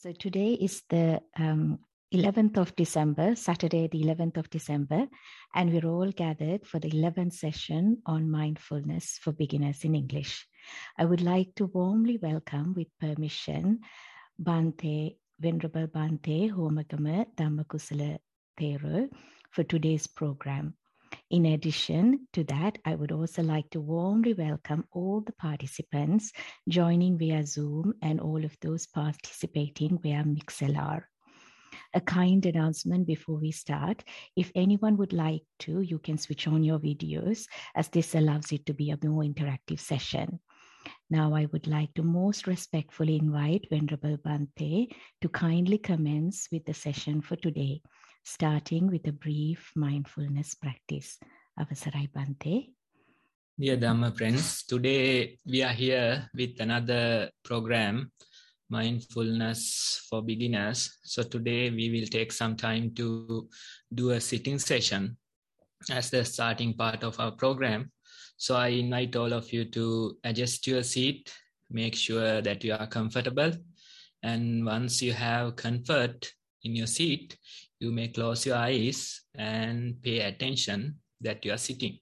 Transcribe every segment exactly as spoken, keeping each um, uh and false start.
So today is the um, eleventh of December, Saturday, the eleventh of December, and we're all gathered for the eleventh session on mindfulness for beginners in English. I would like to warmly welcome, with permission, Bhante, Venerable Bhante Homagama Dhammakusala Thero for today's program. In addition to that, I would also like to warmly welcome all the participants joining via Zoom and all of those participating via MixLR. A kind announcement before we start. If anyone would like to, you can switch on your videos, as this allows it to be a more interactive session. Now, I would like to most respectfully invite Venerable Bhante to kindly commence with the session for today, starting with a brief mindfulness practice. Avasarai Bhante. Dear Dhamma friends, today we are here with another program, Mindfulness for Beginners. So today we will take some time to do a sitting session as the starting part of our program. So I invite all of you to adjust your seat, make sure that you are comfortable. And once you have comfort in your seat, you may close your eyes and pay attention that you are sitting.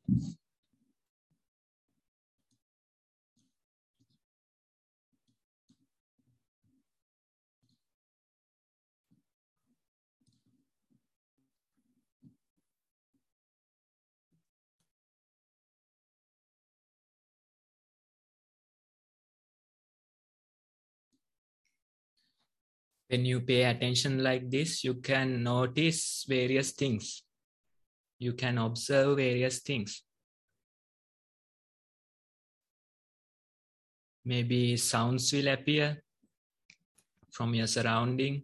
When you pay attention like this, you can notice various things. You can observe various things. Maybe sounds will appear from your surrounding.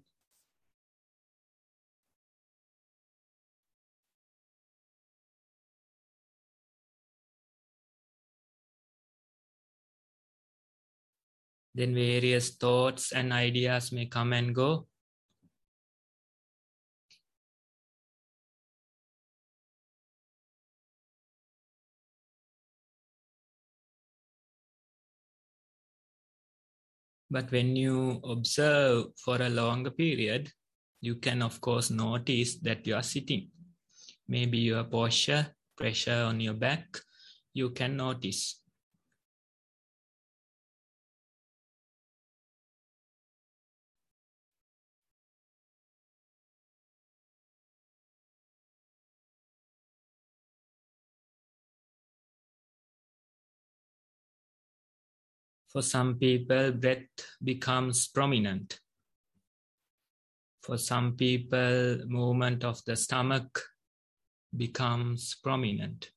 Then various thoughts and ideas may come and go. But when you observe for a longer period, you can of course notice that you are sitting. Maybe your posture, pressure on your back, you can notice. For some people, breath becomes prominent. For some people, movement of the stomach becomes prominent.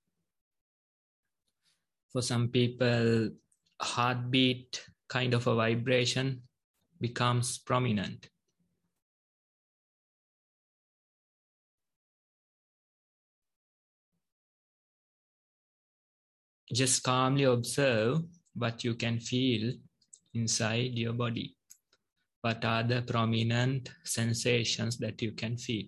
For some people, heartbeat, kind of a vibration, becomes prominent. Just calmly observe what you can feel inside your body. What are the prominent sensations that you can feel?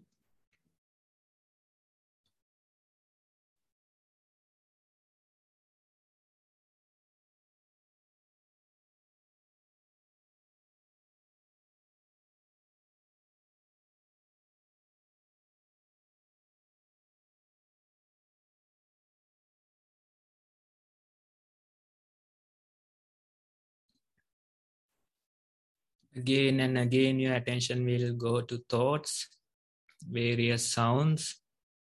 Again and again, your attention will go to thoughts, various sounds.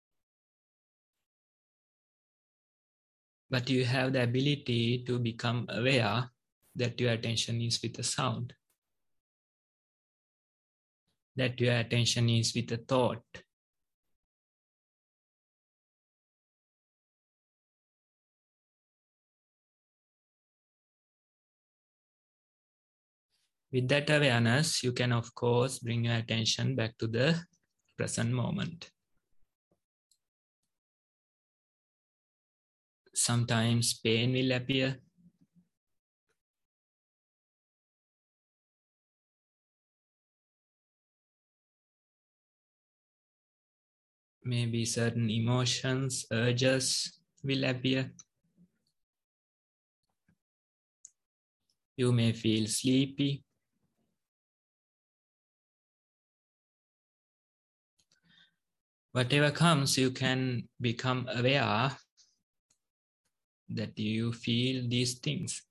But you have the ability to become aware that your attention is with a sound, that your attention is with a thought. With that awareness, you can, of course, bring your attention back to the present moment. Sometimes pain will appear. Maybe certain emotions, urges will appear. You may feel sleepy. Whatever comes, you can become aware that you feel these things.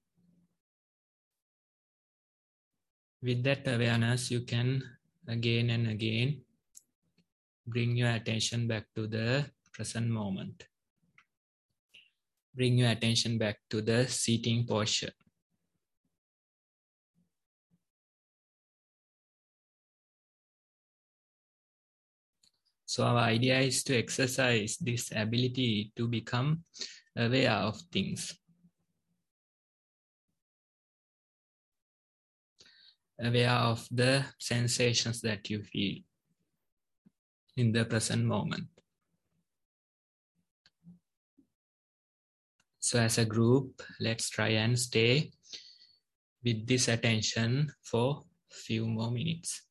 With that awareness, you can again and again bring your attention back to the present moment. Bring your attention back to the seating posture. So our idea is to exercise this ability to become aware of things. Aware of the sensations that you feel in the present moment. So as a group, let's try and stay with this attention for a few more minutes.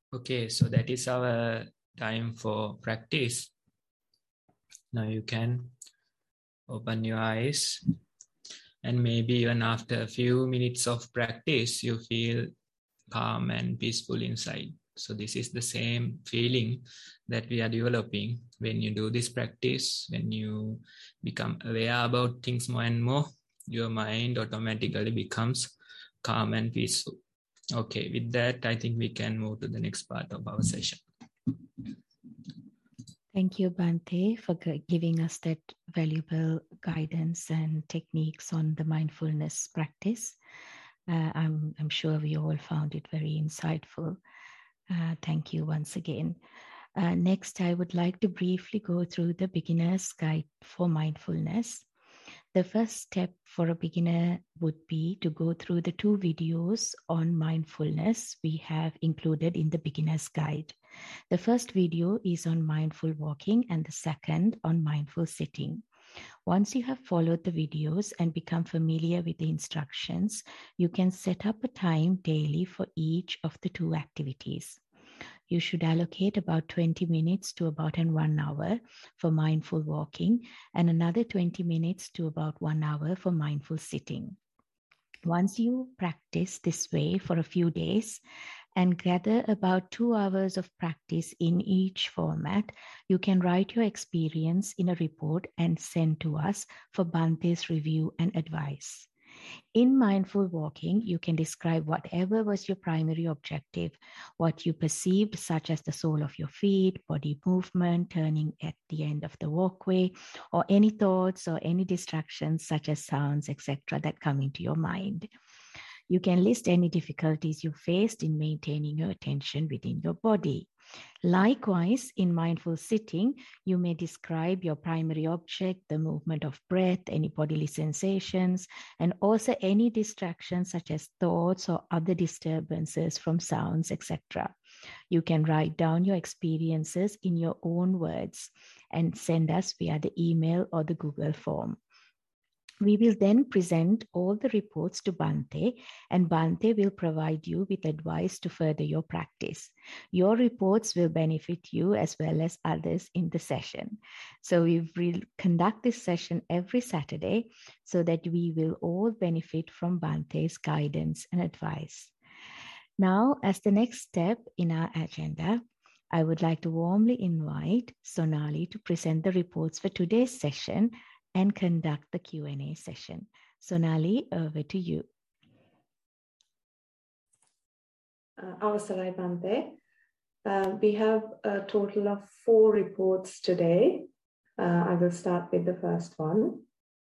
Okay, so that is our time for practice. Now you can open your eyes, and maybe even after a few minutes of practice, you feel calm and peaceful inside. So this is the same feeling that we are developing when you do this practice. When you become aware about things more and more, your mind automatically becomes calm and peaceful. Okay, with that, I think we can move to the next part of our session. Thank you, Bhante, for giving us that valuable guidance and techniques on the mindfulness practice. Uh, I'm, I'm sure we all found it very insightful. Uh, thank you once again. Uh, next, I would like to briefly go through the beginner's guide for mindfulness. The first step for a beginner would be to go through the two videos on mindfulness we have included in the beginner's guide. The first video is on mindful walking and the second on mindful sitting. Once you have followed the videos and become familiar with the instructions, you can set up a time daily for each of the two activities. You should allocate about twenty minutes to about an one hour for mindful walking and another twenty minutes to about one hour for mindful sitting. Once you practice this way for a few days and gather about two hours of practice in each format, you can write your experience in a report and send to us for Bhante's review and advice. In mindful walking, you can describe whatever was your primary objective, what you perceived, such as the sole of your feet, body movement, turning at the end of the walkway, or any thoughts or any distractions, such as sounds, et cetera, that come into your mind. You can list any difficulties you faced in maintaining your attention within your body. Likewise, in mindful sitting, you may describe your primary object, the movement of breath, any bodily sensations, and also any distractions such as thoughts or other disturbances from sounds, et cetera. You can write down your experiences in your own words and send us via the email or the Google form. We will then present all the reports to Bhante, and Bhante will provide you with advice to further your practice. Your reports will benefit you as well as others in the session. So we will conduct this session every Saturday so that we will all benefit from Bhante's guidance and advice. Now, as the next step in our agenda, I would like to warmly invite Sonali to present the reports for today's session and conduct the Q and A session. Sonali, over to you. Uh, Avasarai Bhante. Uh, we have a total of four reports today. Uh, I will start with the first one.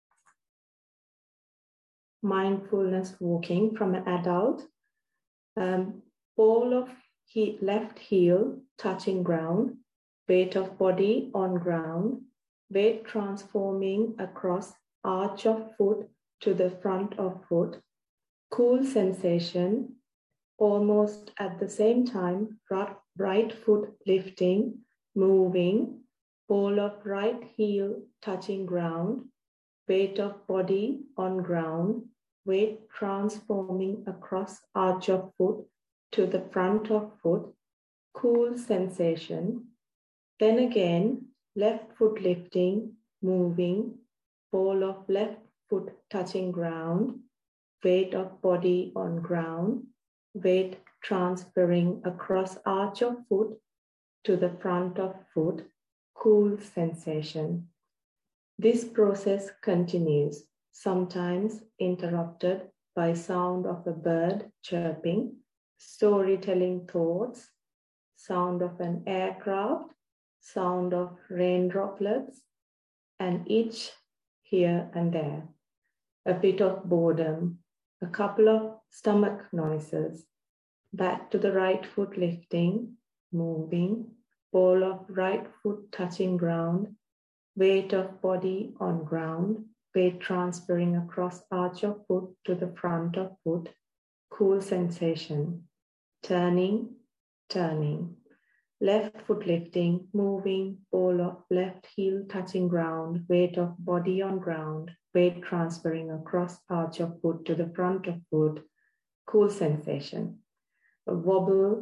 Mindfulness walking from an adult. Um, ball of he left heel touching ground, weight of body on ground, weight transforming across arch of foot to the front of foot, cool sensation, almost at the same time, right foot lifting, moving, ball of right heel touching ground, weight of body on ground, weight transforming across arch of foot to the front of foot, cool sensation. Then again, left foot lifting, moving, ball of left foot touching ground, weight of body on ground, weight transferring across arch of foot to the front of foot, cool sensation. This process continues, sometimes interrupted by sound of a bird chirping, storytelling thoughts, sound of an aircraft, sound of rain droplets, and itch here and there, a bit of boredom, a couple of stomach noises, back to the right foot lifting, moving, ball of right foot touching ground, weight of body on ground, weight transferring across arch of foot to the front of foot, cool sensation, turning, turning, left foot lifting, moving, ball of left heel touching ground, weight of body on ground, weight transferring across arch of foot to the front of foot, cool sensation, a wobble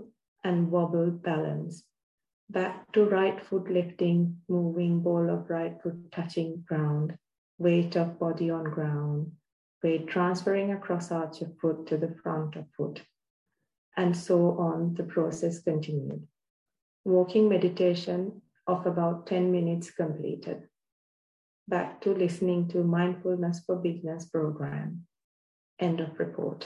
and wobble balance. Back to right foot lifting, moving ball of right foot touching ground, weight of body on ground, weight transferring across arch of foot to the front of foot. And so on, the process continued. Walking meditation of about ten minutes completed. Back to listening to Mindfulness for Beginners program. End of report.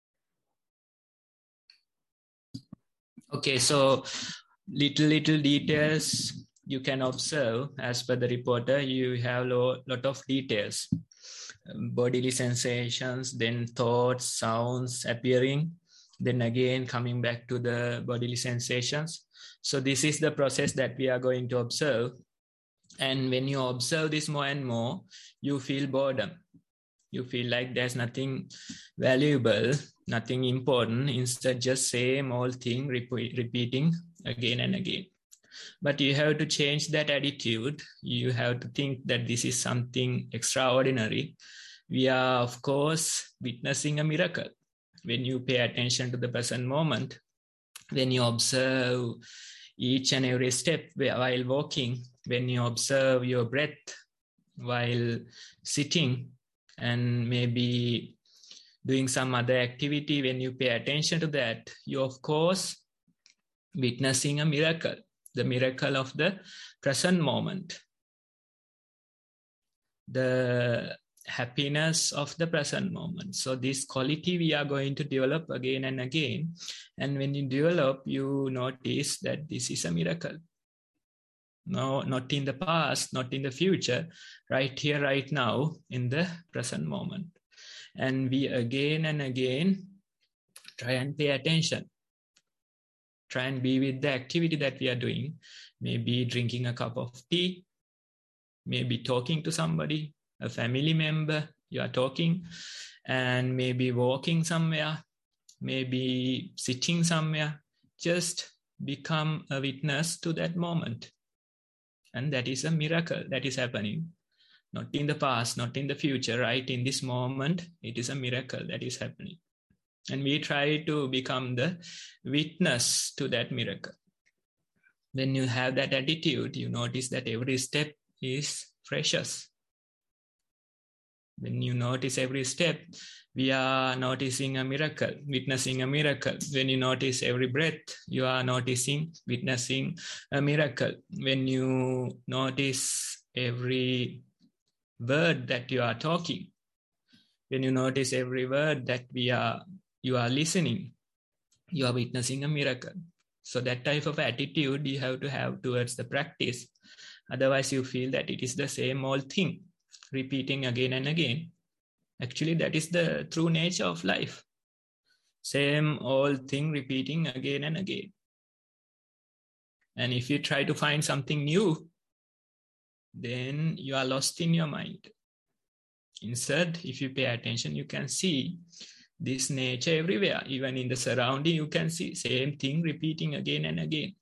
Okay, so little, little details you can observe. As per the reporter, you have a lo- lot of details. Um, bodily sensations, then thoughts, sounds appearing, then again coming back to the bodily sensations. So this is the process that we are going to observe. And when you observe this more and more, you feel boredom. You feel like there's nothing valuable, nothing important, instead just same old thing repeat, repeating again and again. But you have to change that attitude. You have to think that this is something extraordinary. We are, of course, witnessing a miracle. When you pay attention to the present moment, when you observe each and every step while walking, when you observe your breath while sitting, and maybe doing some other activity, when you pay attention to that, you of course witnessing a miracle, the miracle of the present moment, the happiness of the present moment. So this quality we are going to develop again and again. And when you develop, you notice that this is a miracle. No, not in the past, not in the future, right here, right now, in the present moment. And we again and again try and pay attention. Try and be with the activity that we are doing. Maybe drinking a cup of tea, maybe talking to somebody, a family member, you are talking, and maybe walking somewhere, maybe sitting somewhere. Just become a witness to that moment. And that is a miracle that is happening. Not in the past, not in the future, right? In this moment, it is a miracle that is happening. And we try to become the witness to that miracle. When you have that attitude, you notice that every step is precious. When you notice every step, we are noticing a miracle, witnessing a miracle. When you notice every breath, you are noticing, witnessing a miracle. When you notice every word that you are talking, when you notice every word that we are, you are listening, you are witnessing a miracle. So that type of attitude you have to have towards the practice. Otherwise, you feel that it is the same old thing, repeating again and again. Actually, that is the true nature of life. Same old thing repeating again and again. And if you try to find something new, then you are lost in your mind. Instead, if you pay attention, you can see this nature everywhere. Even in the surrounding, you can see same thing repeating again and again.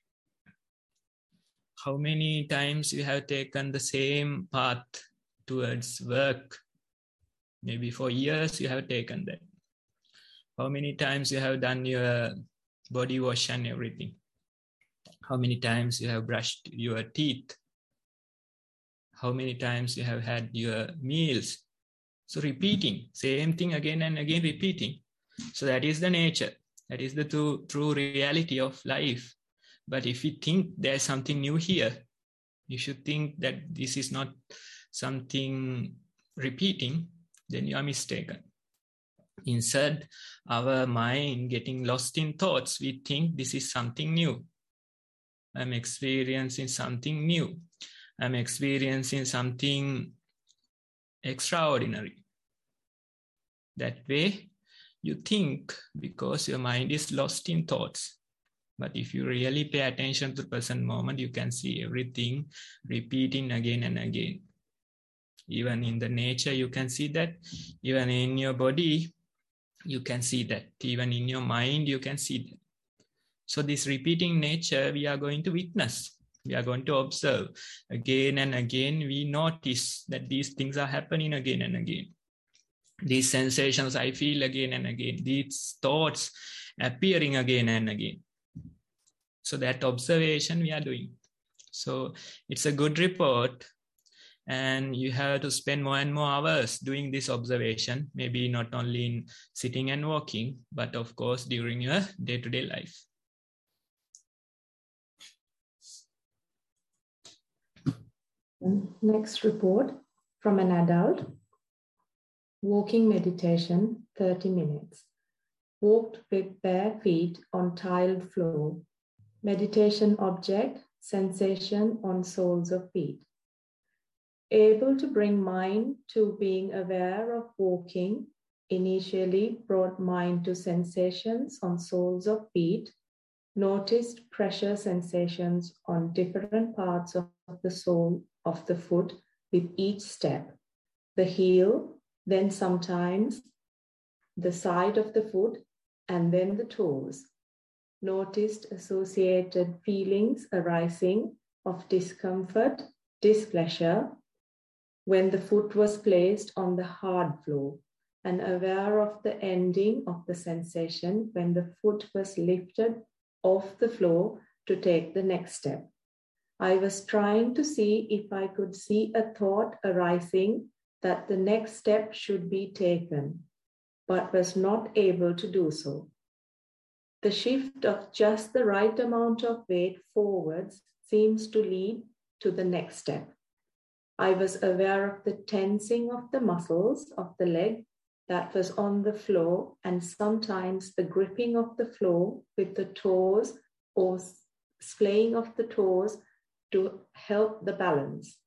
How many times you have taken the same path towards work? Maybe for years you have taken that. How many times you have done your body wash and everything? How many times you have brushed your teeth? How many times you have had your meals? So repeating, same thing again and again repeating. So that is the nature. That is the true, true reality of life. But if you think there's something new here, you should think that this is not something repeating, then you are mistaken. Instead, our mind getting lost in thoughts, we think this is something new. I'm experiencing something new. I'm experiencing something extraordinary. That way, you think because your mind is lost in thoughts. But if you really pay attention to the present moment, you can see everything repeating again and again. Even in the nature, you can see that. Even in your body, you can see that. Even in your mind, you can see that. So this repeating nature, we are going to witness. We are going to observe. Again and again, we notice that these things are happening again and again. These sensations I feel again and again. These thoughts appearing again and again. So that observation we are doing. So it's a good report, and you have to spend more and more hours doing this observation, maybe not only in sitting and walking, but of course during your day-to-day life. Next report from an adult. Walking meditation, thirty minutes. Walked with bare feet on tiled floor. Meditation object, sensation on soles of feet. Able to bring mind to being aware of walking, initially brought mind to sensations on soles of feet, noticed pressure sensations on different parts of the sole of the foot with each step, the heel, then sometimes the side of the foot, and then the toes. Noticed associated feelings arising of discomfort, displeasure, when the foot was placed on the hard floor, and aware of the ending of the sensation when the foot was lifted off the floor to take the next step. I was trying to see if I could see a thought arising that the next step should be taken, but was not able to do so. The shift of just the right amount of weight forwards seems to lead to the next step. I was aware of the tensing of the muscles of the leg that was on the floor, and sometimes the gripping of the floor with the toes or splaying of the toes to help the balance.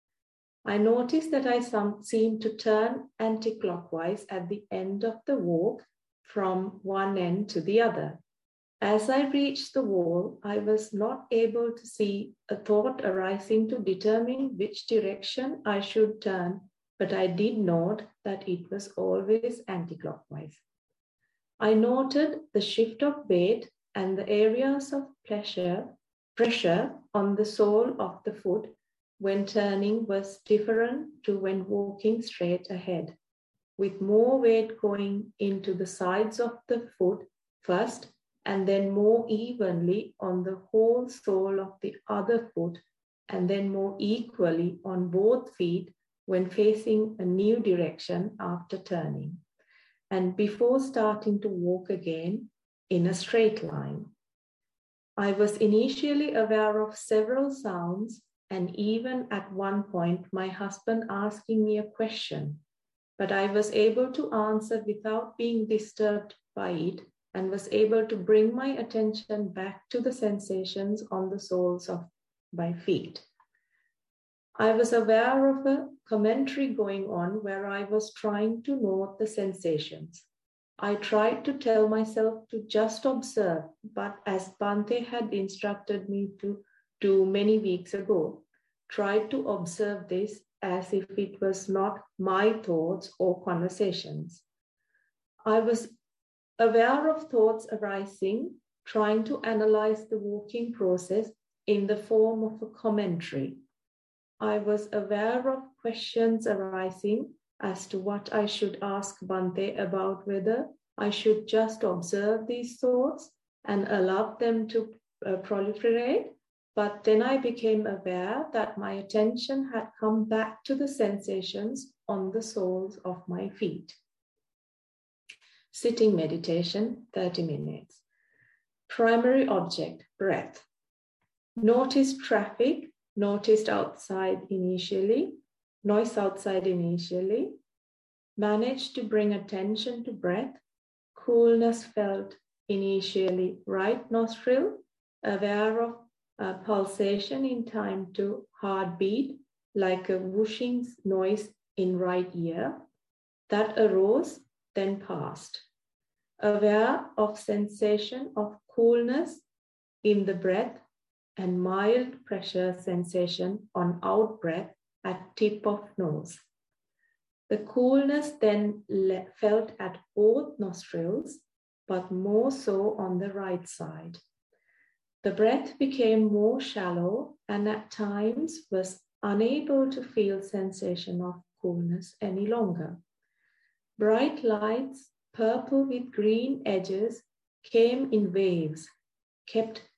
I noticed that I some, seemed to turn anti-clockwise at the end of the walk from one end to the other. As I reached the wall, I was not able to see a thought arising to determine which direction I should turn, but I did note that it was always anti-clockwise. I noted the shift of weight and the areas of pleasure, pressure on the sole of the foot when turning was different to when walking straight ahead, with more weight going into the sides of the foot first, and then more evenly on the whole sole of the other foot, and then more equally on both feet when facing a new direction after turning, and before starting to walk again in a straight line. I was initially aware of several sounds, and even at one point my husband asking me a question, but I was able to answer without being disturbed by it, and was able to bring my attention back to the sensations on the soles of my feet. I was aware of a commentary going on where I was trying to note the sensations. I tried to tell myself to just observe, but as Bhante had instructed me to do many weeks ago, tried to observe this as if it was not my thoughts or conversations. I was aware of thoughts arising, trying to analyze the walking process in the form of a commentary. I was aware of questions arising as to what I should ask Bhante about whether I should just observe these thoughts and allow them to uh, proliferate. But then I became aware that my attention had come back to the sensations on the soles of my feet. Sitting meditation, thirty minutes. Primary object, breath. Noticed traffic, noticed outside initially, noise outside initially. Managed to bring attention to breath. Coolness felt initially right nostril, aware of a pulsation in time to heartbeat, like a whooshing noise in right ear. That arose, then passed. Aware of sensation of coolness in the breath and mild pressure sensation on out breath at tip of nose. The coolness then felt at both nostrils, but more so on the right side. The breath became more shallow and at times was unable to feel sensation of coolness any longer. Bright lights, purple with green edges, came in waves, kept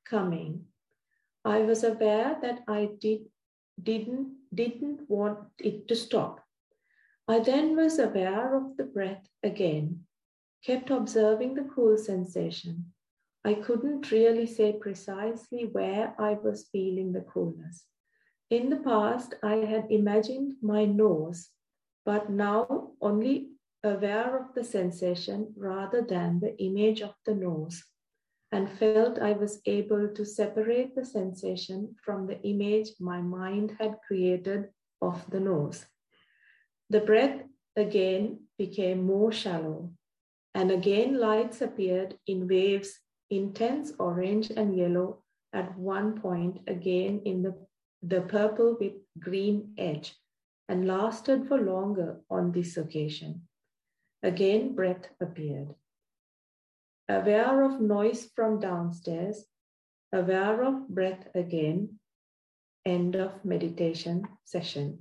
coming. I was aware that I did, didn't, didn't want it to stop. I then was aware of the breath again, kept observing the cool sensation. I couldn't really say precisely where I was feeling the coolness. In the past, I had imagined my nose, but now only aware of the sensation rather than the image of the nose, and felt I was able to separate the sensation from the image my mind had created of the nose. The breath again became more shallow, and again lights appeared in waves, intense orange and yellow at one point, again in the, the purple with green edge, and lasted for longer on this occasion. Again, breath appeared. Aware of noise from downstairs, aware of breath again, end of meditation session.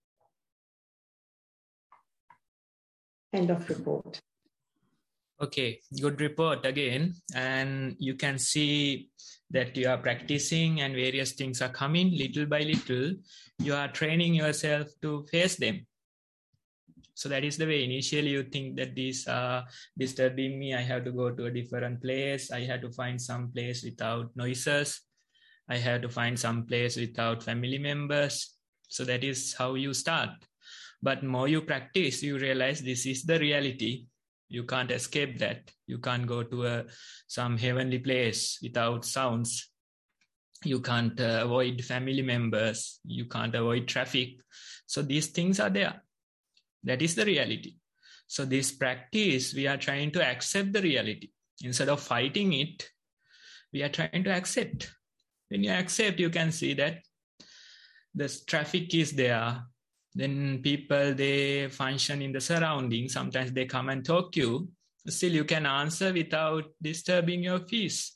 End of report. Okay, good report again. And you can see that you are practicing and various things are coming little by little. You are training yourself to face them. So that is the way. Initially you think that these are disturbing me. I have to go to a different place. I have to find some place without noises. I have to find some place without family members. So that is how you start. But more you practice, you realize this is the reality. You can't escape that. You can't go to a, some heavenly place without sounds. You can't uh, avoid family members. You can't avoid traffic. So these things are there. That is the reality. So this practice, we are trying to accept the reality. Instead of fighting it, we are trying to accept. When you accept, you can see that the traffic is there. Then people, they function in the surroundings. Sometimes they come and talk to you. Still, you can answer without disturbing your peace.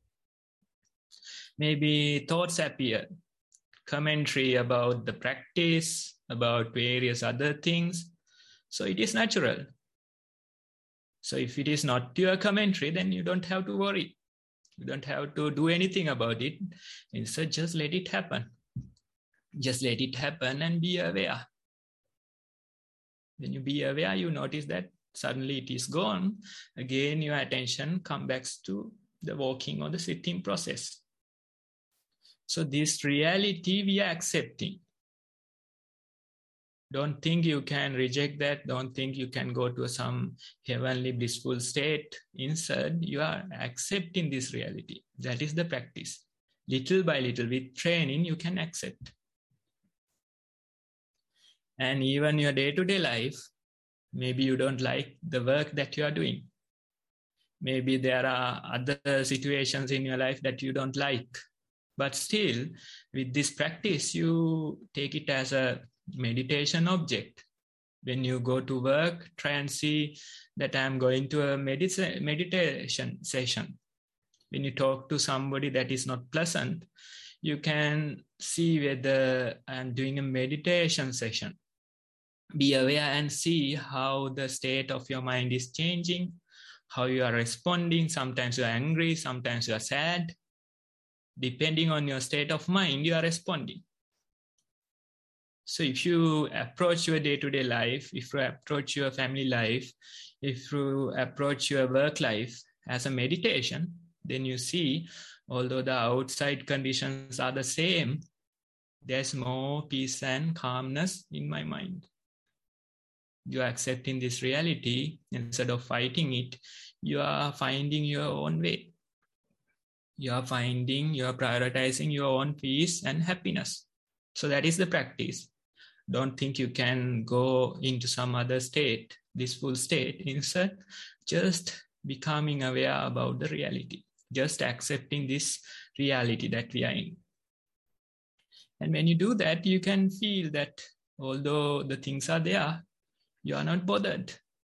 Maybe thoughts appear, commentary about the practice, about various other things. So it is natural. So if it is not your commentary, then you don't have to worry. You don't have to do anything about it. Instead, just let it happen. Just let it happen and be aware. When you be aware, you notice that suddenly it is gone. Again, your attention comes back to the walking or the sitting process. So this reality we are accepting. Don't think you can reject that. Don't think you can go to some heavenly blissful state. Instead, you are accepting this reality. That is the practice. Little by little, with training, you can accept. And even your day-to-day life, maybe you don't like the work that you are doing. Maybe there are other situations in your life that you don't like. But still, with this practice, you take it as a meditation object. When you go to work, try and see that I'm going to a medita- meditation session. When you talk to somebody that is not pleasant, you can see whether I'm doing a meditation session. Be aware and see how the state of your mind is changing, how you are responding. Sometimes you are angry, sometimes you are sad. Depending on your state of mind, you are responding. So if you approach your day-to-day life, if you approach your family life, if you approach your work life as a meditation, then you see, although the outside conditions are the same, there's more peace and calmness in my mind. You are accepting this reality. Instead of fighting it, you are finding your own way. You are finding, you are prioritizing your own peace and happiness. So that is the practice. Don't think you can go into some other state, this full state. Instead, just becoming aware about the reality. Just accepting this reality that we are in. And when you do that, you can feel that although the things are there, you are not bothered.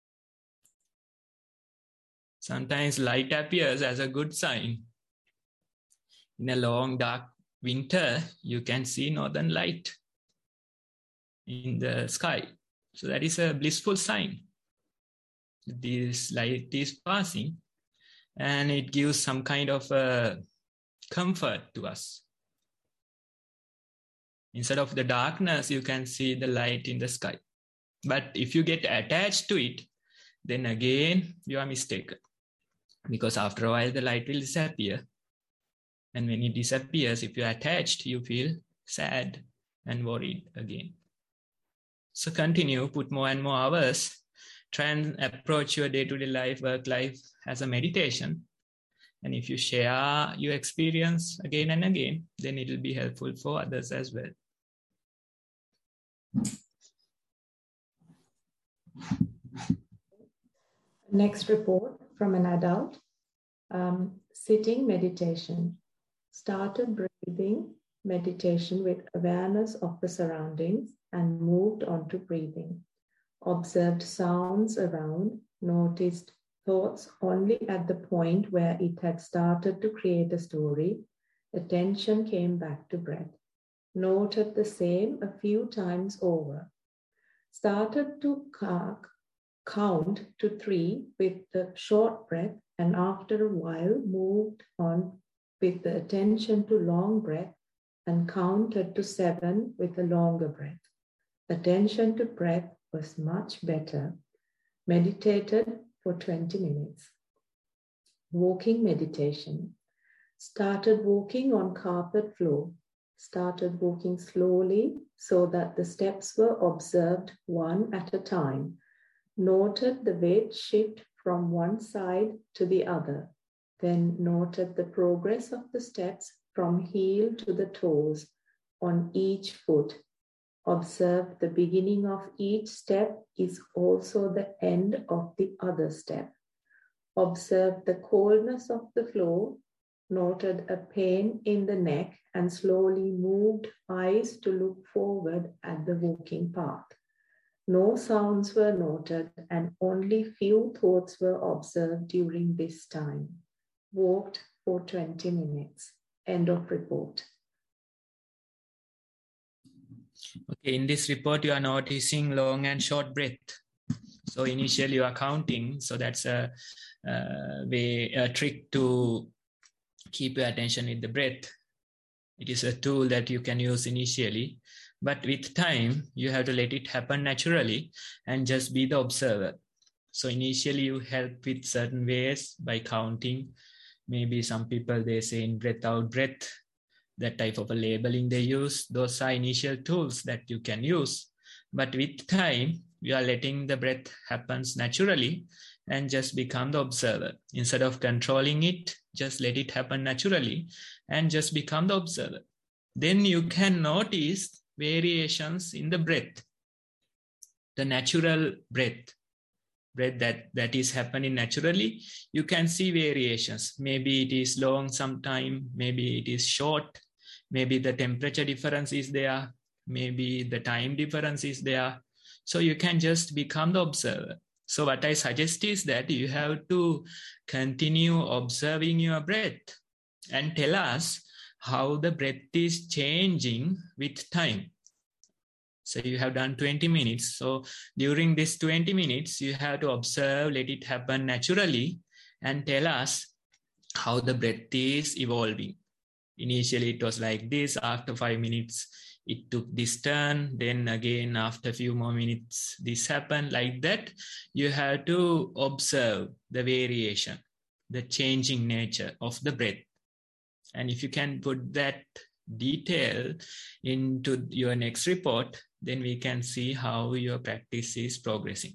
Sometimes light appears as a good sign. In a long dark winter, you can see northern light in the sky. So that is a blissful sign. This light is passing and it gives some kind of a comfort to us. Instead of the darkness, you can see the light in the sky. But if you get attached to it, then again, you are mistaken. Because after a while, the light will disappear. And when it disappears, if you're attached, you feel sad and worried again. So continue, put more and more hours. Try and approach your day-to-day life, work life as a meditation. And if you share your experience again and again, then it will be helpful for others as well. Next report from an adult. Um, sitting meditation. Started breathing meditation with awareness of the surroundings and moved on to breathing. Observed sounds around, noticed thoughts only at the point where it had started to create a story. Attention came back to breath. Noted the same a few times over. Started to count to three with the short breath, and after a while moved on with the attention to long breath and counted to seven with a longer breath. Attention to breath was much better. Meditated for twenty minutes. Walking meditation. Started walking on carpet floor. Started walking slowly so that the steps were observed one at a time. Noted the weight shift from one side to the other. Then noted the progress of the steps from heel to the toes on each foot. Observe the beginning of each step is also the end of the other step. Observe the coldness of the floor, noted a pain in the neck, and slowly moved eyes to look forward at the walking path. No sounds were noted and only few thoughts were observed during this time. Walked for twenty minutes. End of report. Okay, in this report, you are noticing long and short breath. So initially you are counting. So that's a, a way, a trick to keep your attention with the breath. It is a tool that you can use initially, but with time, you have to let it happen naturally and just be the observer. So initially you help with certain ways by counting. Maybe some people, they say in breath out, breath, that type of a labeling they use. Those are initial tools that you can use. But with time, you are letting the breath happens naturally and just become the observer. Instead of controlling it, just let it happen naturally and just become the observer. Then you can notice variations in the breath, the natural breath. Breath that, that is happening naturally, you can see variations. Maybe it is long sometime, maybe it is short, maybe the temperature difference is there, maybe the time difference is there. So you can just become the observer. So what I suggest is that you have to continue observing your breath and tell us how the breath is changing with time. So you have done twenty minutes. So during this twenty minutes, you have to observe, let it happen naturally, and tell us how the breath is evolving. Initially, it was like this. After five minutes, it took this turn. Then again, after a few more minutes, this happened like that. You have to observe the variation, the changing nature of the breath. And if you can put that detail into your next report, then we can see how your practice is progressing.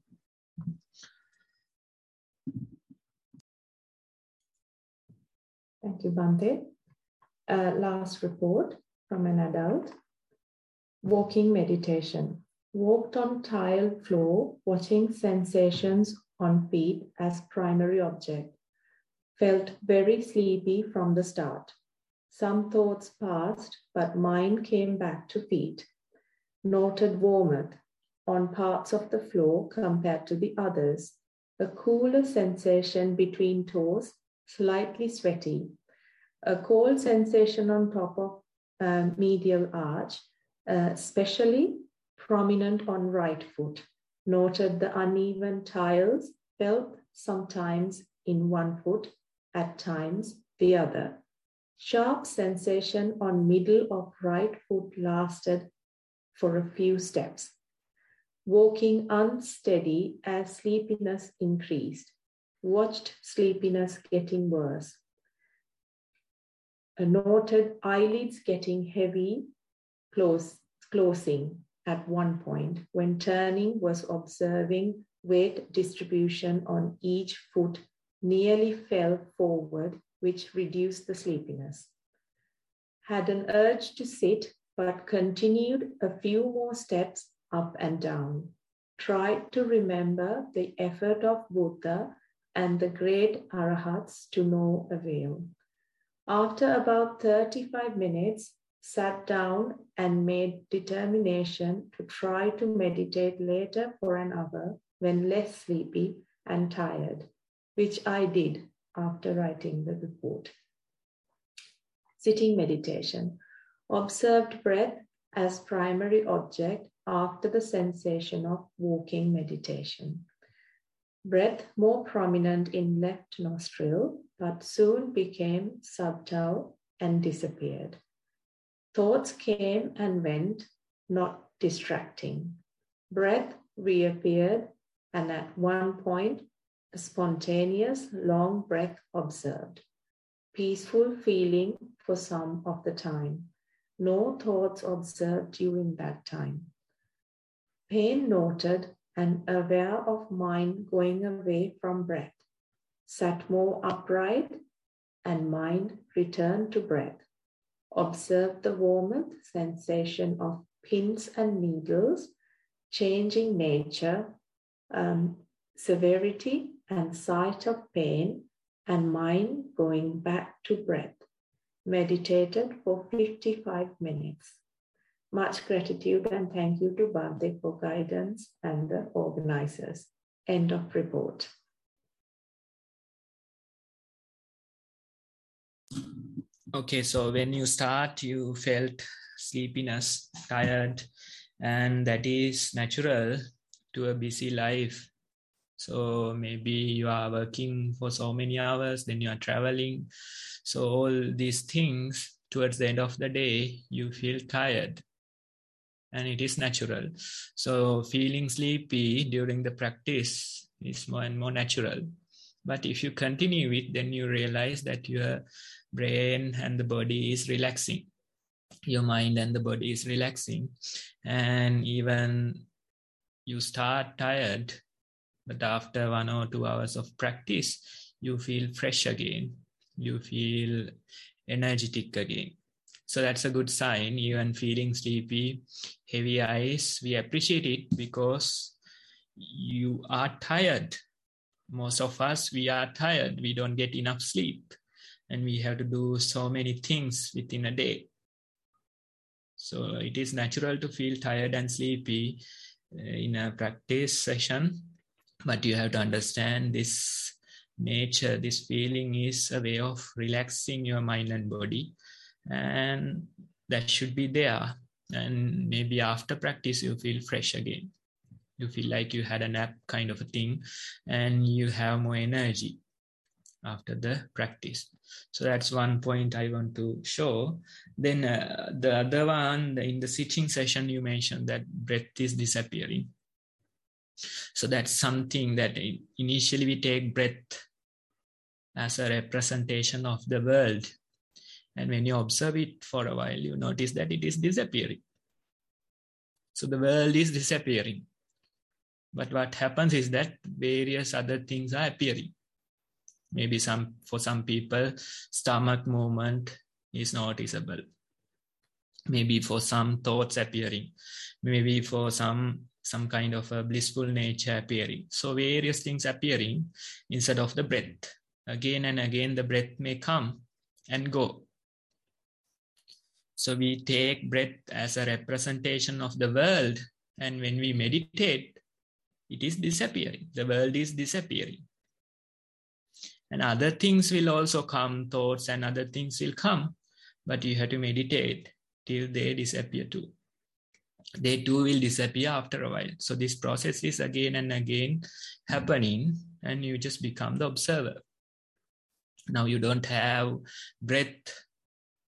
Thank you, Bhante. Uh, last report from an adult. Walking meditation. Walked on tile floor, watching sensations on feet as primary object. Felt very sleepy from the start. Some thoughts passed, but mind came back to feet. Noted warmth on parts of the floor compared to the others. A cooler sensation between toes, slightly sweaty. A cold sensation on top of uh, medial arch, uh, especially prominent on right foot. Noted the uneven tiles, felt sometimes in one foot, at times the other. Sharp sensation on middle of right foot lasted for a few steps. Walking unsteady as sleepiness increased. Watched sleepiness getting worse. Noted eyelids getting heavy, close, closing at one point. When turning, was observing weight distribution on each foot nearly fell forward, which reduced the sleepiness. Had an urge to sit, but continued a few more steps up and down. Tried to remember the effort of Buddha and the great arahats to no avail. After about thirty-five minutes, sat down and made determination to try to meditate later for an hour when less sleepy and tired, which I did after writing the report. Sitting meditation. Observed breath as primary object after the sensation of walking meditation. Breath more prominent in left nostril, but soon became subtle and disappeared. Thoughts came and went, not distracting. Breath reappeared, and at one point, a spontaneous long breath observed. Peaceful feeling for some of the time. No thoughts observed during that time. Pain noted and aware of mind going away from breath. Sat more upright and mind returned to breath. Observed the warmth sensation of pins and needles, changing nature, um, severity and sight of pain, and mind going back to breath. Meditated for fifty-five minutes. Much gratitude and thank you to Bhante for guidance and the organizers. End of report. Okay, so when you start, you felt sleepiness, tired, and that is natural to a busy life. So maybe you are working for so many hours, then you are traveling. So all these things, towards the end of the day, you feel tired. And it is natural. So feeling sleepy during the practice is more and more natural. But if you continue it, then you realize that your brain and the body is relaxing. Your mind and the body is relaxing. And even you start tired, but after one or two hours of practice, you feel fresh again. You feel energetic again. So that's a good sign. Even feeling sleepy, heavy eyes, we appreciate it because you are tired. Most of us, we are tired. We don't get enough sleep. And we have to do so many things within a day. So it is natural to feel tired and sleepy in a practice session. But you have to understand this nature, this feeling is a way of relaxing your mind and body. And that should be there. And maybe after practice, you feel fresh again. You feel like you had a nap kind of a thing, and you have more energy after the practice. So that's one point I want to show. Then uh, the other one, in the sitting session, you mentioned that breath is disappearing. So that's something that initially we take breath as a representation of the world. And when you observe it for a while, you notice that it is disappearing. So the world is disappearing. But what happens is that various other things are appearing. Maybe some for some people, stomach movement is noticeable. Maybe for some thoughts appearing. Maybe for some, some kind of a blissful nature appearing. So various things appearing instead of the breath. Again and again, the breath may come and go. So we take breath as a representation of the world. And when we meditate, it is disappearing. The world is disappearing. And other things will also come, thoughts and other things will come. But you have to meditate till they disappear too. They too will disappear after a while. So this process is again and again happening, and you just become the observer. Now you don't have breath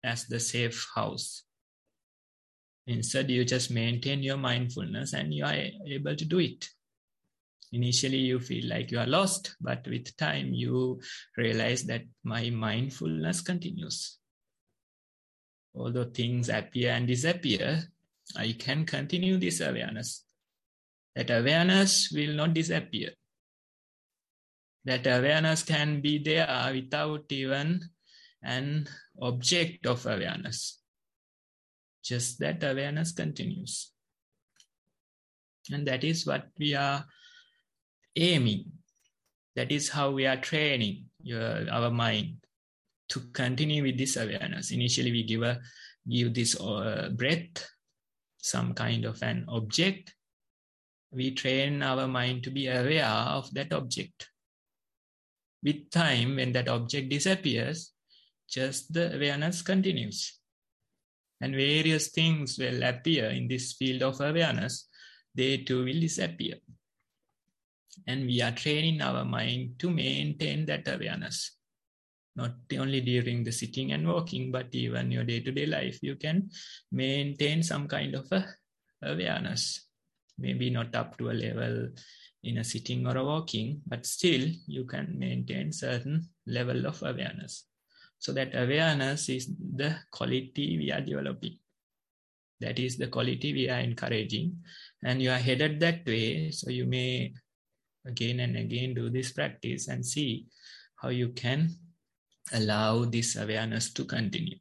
as the safe house. Instead, you just maintain your mindfulness and you are able to do it. Initially, you feel like you are lost, but with time, you realize that my mindfulness continues. Although things appear and disappear, I can continue this awareness. That awareness will not disappear. That awareness can be there without even an object of awareness. Just that awareness continues. And that is what we are aiming. That is how we are training your, our mind to continue with this awareness. Initially, we give, a, give this uh, breath, some kind of an object. We train our mind to be aware of that object. With time, when that object disappears, just the awareness continues. And various things will appear in this field of awareness. They too will disappear. And we are training our mind to maintain that awareness. Not only during the sitting and walking, but even your day-to-day life, you can maintain some kind of a awareness. Maybe not up to a level in a sitting or a walking, but still you can maintain certain level of awareness. So that awareness is the quality we are developing. That is the quality we are encouraging. And you are headed that way. So you may again and again do this practice and see how you can allow this awareness to continue.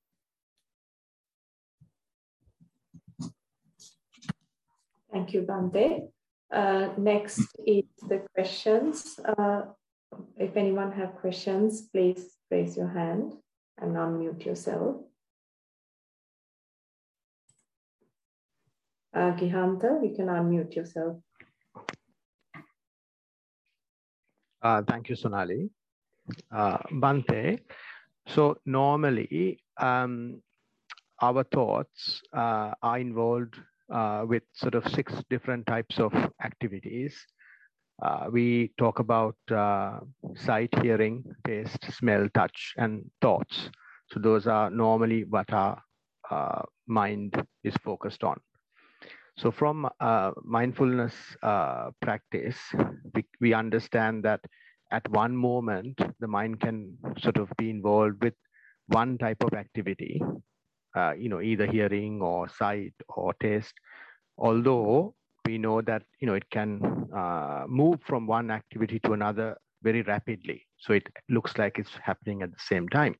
Thank you, Bhante. Uh, next is the questions. Uh, if anyone have questions, please raise your hand and unmute yourself. Uh, Gihanta, you can unmute yourself. Uh, thank you, Sonali. Uh, Bhante, so normally um, our thoughts uh, are involved uh, with sort of six different types of activities. Uh, we talk about uh, sight, hearing, taste, smell, touch, and thoughts. So those are normally what our uh, mind is focused on. So from uh, mindfulness uh, practice, we, we understand that at one moment, the mind can sort of be involved with one type of activity, uh, you know, either hearing or sight or taste, although we know that, you know, it can uh, move from one activity to another very rapidly. So it looks like it's happening at the same time.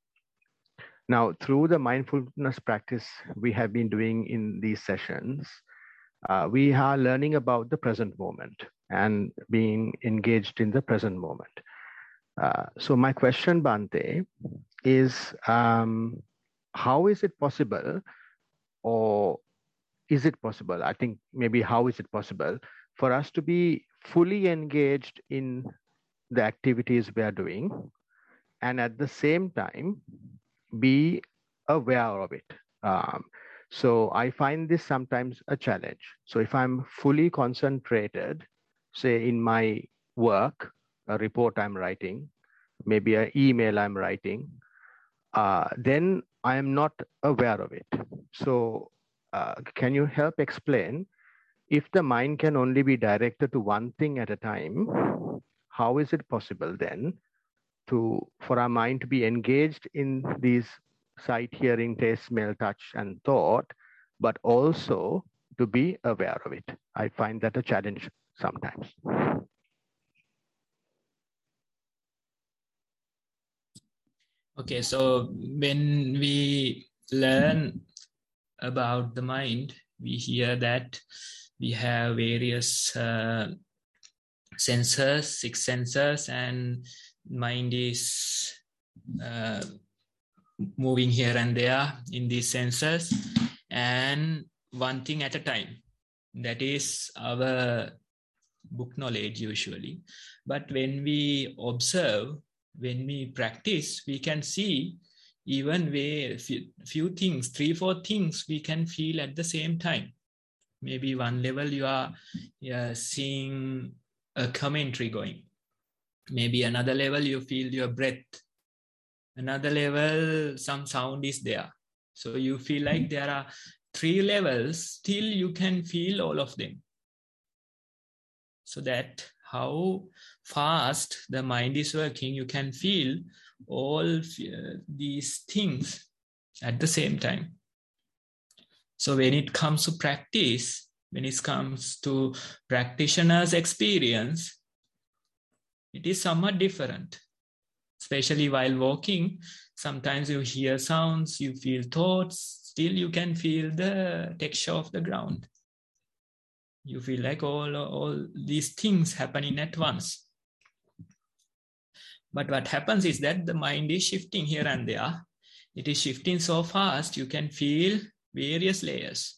Now, through the mindfulness practice we have been doing in these sessions, uh, we are learning about the present moment and being engaged in the present moment. Uh, so my question, Bhante, is um, how is it possible, or is it possible? I think maybe how is it possible for us to be fully engaged in the activities we are doing and at the same time be aware of it? Um, so I find this sometimes a challenge. So if I'm fully concentrated, say in my work, a report I'm writing, maybe an email I'm writing, uh, then I am not aware of it. So uh, can you help explain, if the mind can only be directed to one thing at a time, how is it possible then to for our mind to be engaged in these sight, hearing, taste, smell, touch, and thought, but also to be aware of it? I find that a challenge sometimes. Okay, so when we learn about the mind, we hear that we have various uh, sensors, six sensors, and mind is uh, moving here and there in these sensors, and one thing at a time. That is our book knowledge usually. But when we observe, when we practice, we can see even way few, few things, three, four things we can feel at the same time. Maybe one level you are yeah, seeing a commentary going. Maybe another level you feel your breath. Another level, some sound is there. So you feel like there are three levels, still you can feel all of them. So that how fast the mind is working, you can feel all uh, these things at the same time. So when it comes to practice, when it comes to practitioner's experience, it is somewhat different. Especially while walking, sometimes you hear sounds, you feel thoughts, still you can feel the texture of the ground. You feel like all, all these things happening at once. But what happens is that the mind is shifting here and there. It is shifting so fast, you can feel various layers.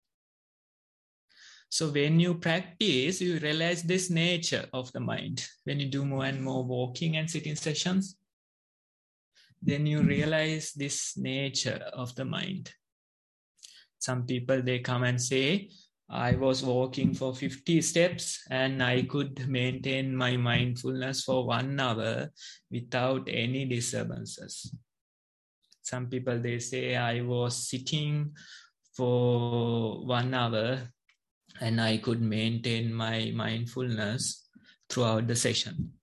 So when you practice, you realize this nature of the mind. When you do more and more walking and sitting sessions, then you realize this nature of the mind. Some people, they come and say, I was walking for fifty steps and I could maintain my mindfulness for one hour without any disturbances. Some people, they say, I was sitting for one hour and I could maintain my mindfulness throughout the session.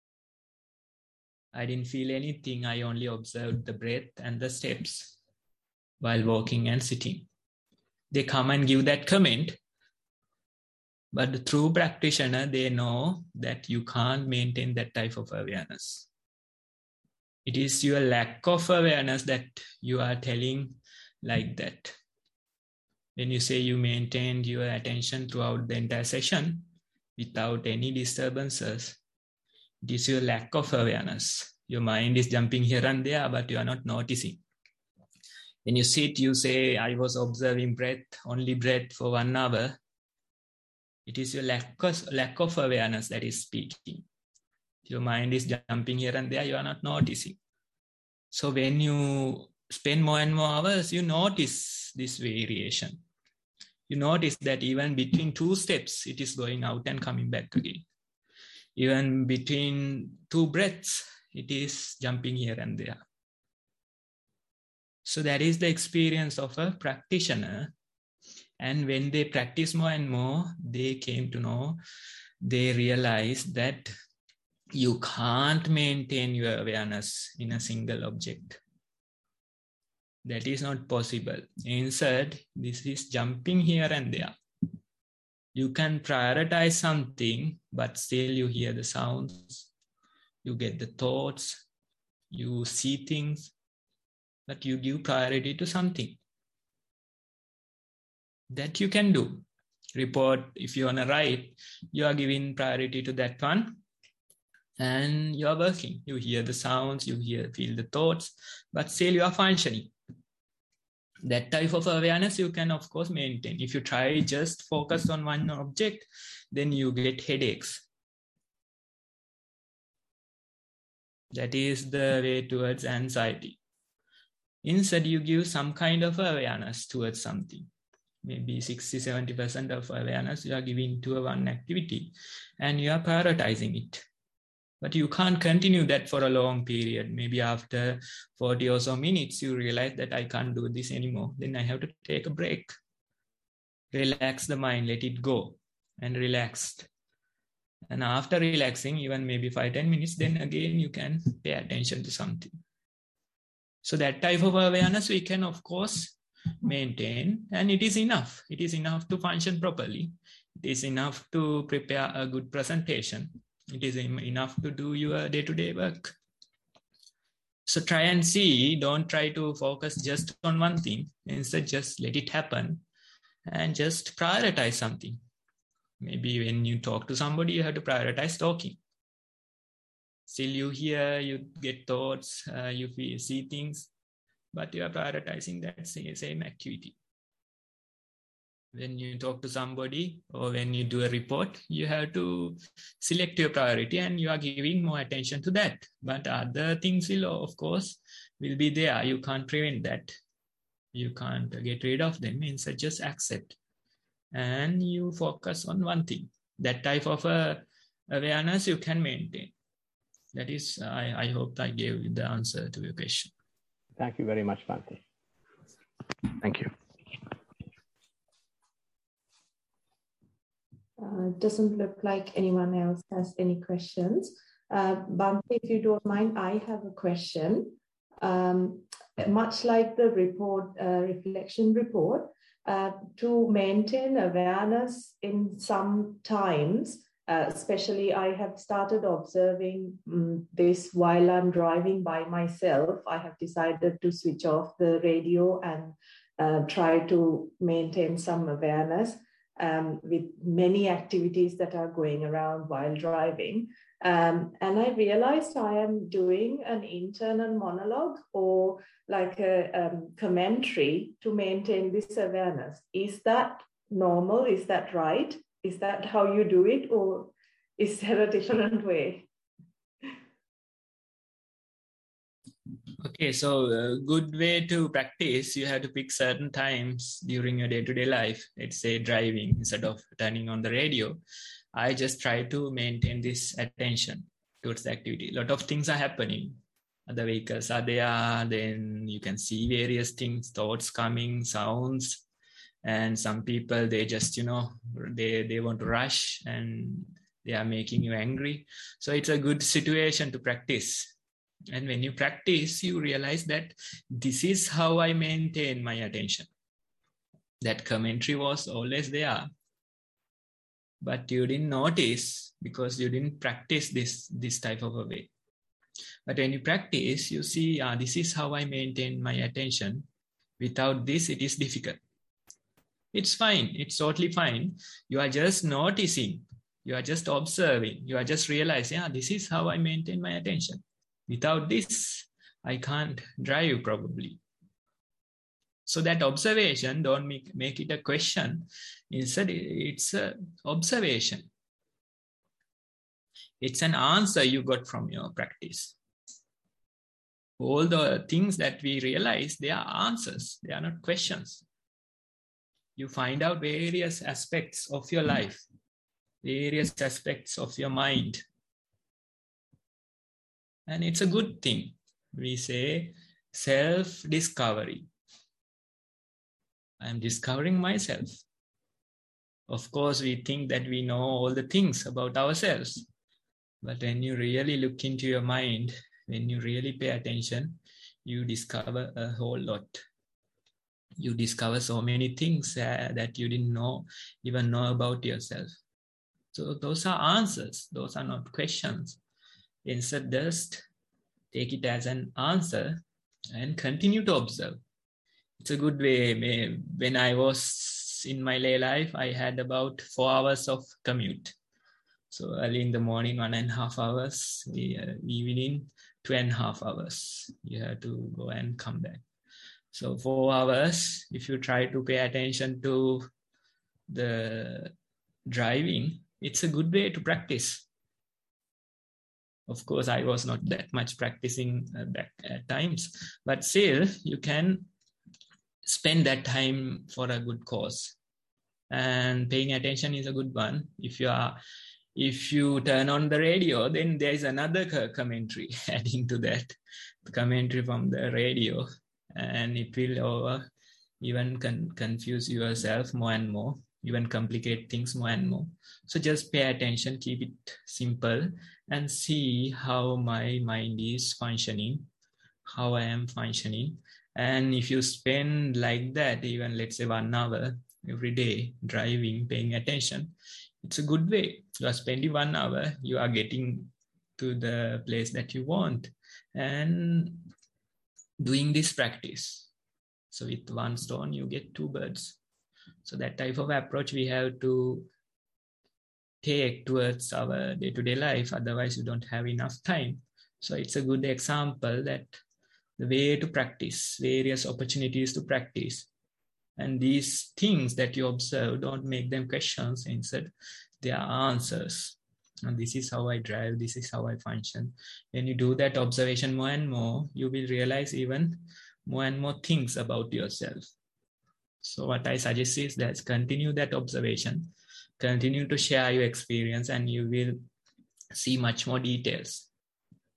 I didn't feel anything. I only observed the breath and the steps while walking and sitting. They come and give that comment. But the true practitioner, they know that you can't maintain that type of awareness. It is your lack of awareness that you are telling like that. When you say you maintained your attention throughout the entire session without any disturbances, it is your lack of awareness. Your mind is jumping here and there, but you are not noticing. When you sit, you say, I was observing breath, only breath for one hour. It is your lack of, lack of awareness that is speaking. Your mind is jumping here and there, you are not noticing. So when you spend more and more hours, you notice this variation. You notice that even between two steps, it is going out and coming back again. Even between two breaths, it is jumping here and there. So that is the experience of a practitioner. And when they practice more and more, they came to know, they realize that you can't maintain your awareness in a single object. That is not possible. Instead, this is jumping here and there. You can prioritize something, but still you hear the sounds, you get the thoughts, you see things, but you give priority to something. That you can do. Report, if you want to write, you are giving priority to that one and you are working. You hear the sounds, you hear, feel the thoughts, but still you are functioning. That type of awareness you can, of course, maintain. If you try just focus on one object, then you get headaches. That is the way towards anxiety. Instead, you give some kind of awareness towards something. Maybe sixty to seventy percent of awareness you are giving to one activity and you are prioritizing it. But you can't continue that for a long period. Maybe after forty or so minutes, you realize that I can't do this anymore. Then I have to take a break. Relax the mind, let it go and relaxed. And after relaxing, even maybe five to ten minutes, then again you can pay attention to something. So that type of awareness we can, of course, maintain, and it is enough. It is enough to function properly. It is enough to prepare a good presentation. It is enough to do your day-to-day work. So try and see, don't try to focus just on one thing. Instead, just let it happen and just prioritize something. Maybe when you talk to somebody, you have to prioritize talking. Still you hear, you get thoughts, uh, you feel, see things, but you are prioritizing that same activity. When you talk to somebody or when you do a report, you have to select your priority and you are giving more attention to that. But other things will, of course, will be there. You can't prevent that. You can't get rid of them. Instead, just accept. And you focus on one thing. That type of uh, awareness you can maintain. That is, I, I hope I gave you the answer to your question. Thank you very much, Bhante. Thank you. Uh, doesn't look like anyone else has any questions. Uh, Bhante, if you don't mind, I have a question. Um, much like the report, uh, reflection report, uh, to maintain awareness in some times, uh, especially I have started observing um, this while I'm driving by myself. I have decided to switch off the radio and uh, try to maintain some awareness. Um, with many activities that are going around while driving. Um, and I realized I am doing an internal monologue or like a um, commentary to maintain this awareness. Is that normal? Is that right? Is that how you do it? Or is there a different way? Okay, so a good way to practice, you have to pick certain times during your day-to-day life. Let's say driving, instead of turning on the radio, I just try to maintain this attention towards the activity. A lot of things are happening. Other vehicles are there, then you can see various things, thoughts coming, sounds. And some people, they just, you know, they, they want to rush and they are making you angry. So it's a good situation to practice. And when you practice, you realize that this is how I maintain my attention. That commentary was always there, but you didn't notice because you didn't practice this, this type of a way. But when you practice, you see, ah, this is how I maintain my attention. Without this, it is difficult. It's fine. It's totally fine. You are just noticing. You are just observing. You are just realizing, yeah, this is how I maintain my attention. Without this, I can't drive probably. So that observation, don't make, make it a question. Instead, it's an observation. It's an answer you got from your practice. All the things that we realize, they are answers. They are not questions. You find out various aspects of your life, various aspects of your mind. And it's a good thing. We say self-discovery. I'm discovering myself. Of course, we think that we know all the things about ourselves. But when you really look into your mind, when you really pay attention, you discover a whole lot. You discover so many things uh, that you didn't know, even know about yourself. So those are answers. Those are not questions. Instead, just take it as an answer and continue to observe. It's a good way. When I was in my lay life, I had about four hours of commute. So early in the morning, one and a half hours, evening, two and a half hours. You have to go and come back. So four hours, if you try to pay attention to the driving, it's a good way to practice. Of course, I was not that much practicing uh, back at times, but still you can spend that time for a good cause. And paying attention is a good one. If you are, if you turn on the radio, then there is another commentary adding to that, the commentary from the radio, and it will over even con confuse yourself more and more, even complicate things more and more. So just pay attention, keep it simple, and see how my mind is functioning, how I am functioning. And if you spend like that, even let's say one hour every day driving, paying attention, it's a good way. You are spending one hour, you are getting to the place that you want and doing this practice. So with one stone, you get two birds. So that type of approach we have to take towards our day-to-day life. Otherwise, you don't have enough time. So it's a good example that the way to practice, various opportunities to practice. And these things that you observe, don't make them questions. Instead, they are answers. And this is how I drive. This is how I function. When you do that observation more and more, you will realize even more and more things about yourself. So what I suggest is that continue that observation, continue to share your experience, and you will see much more details.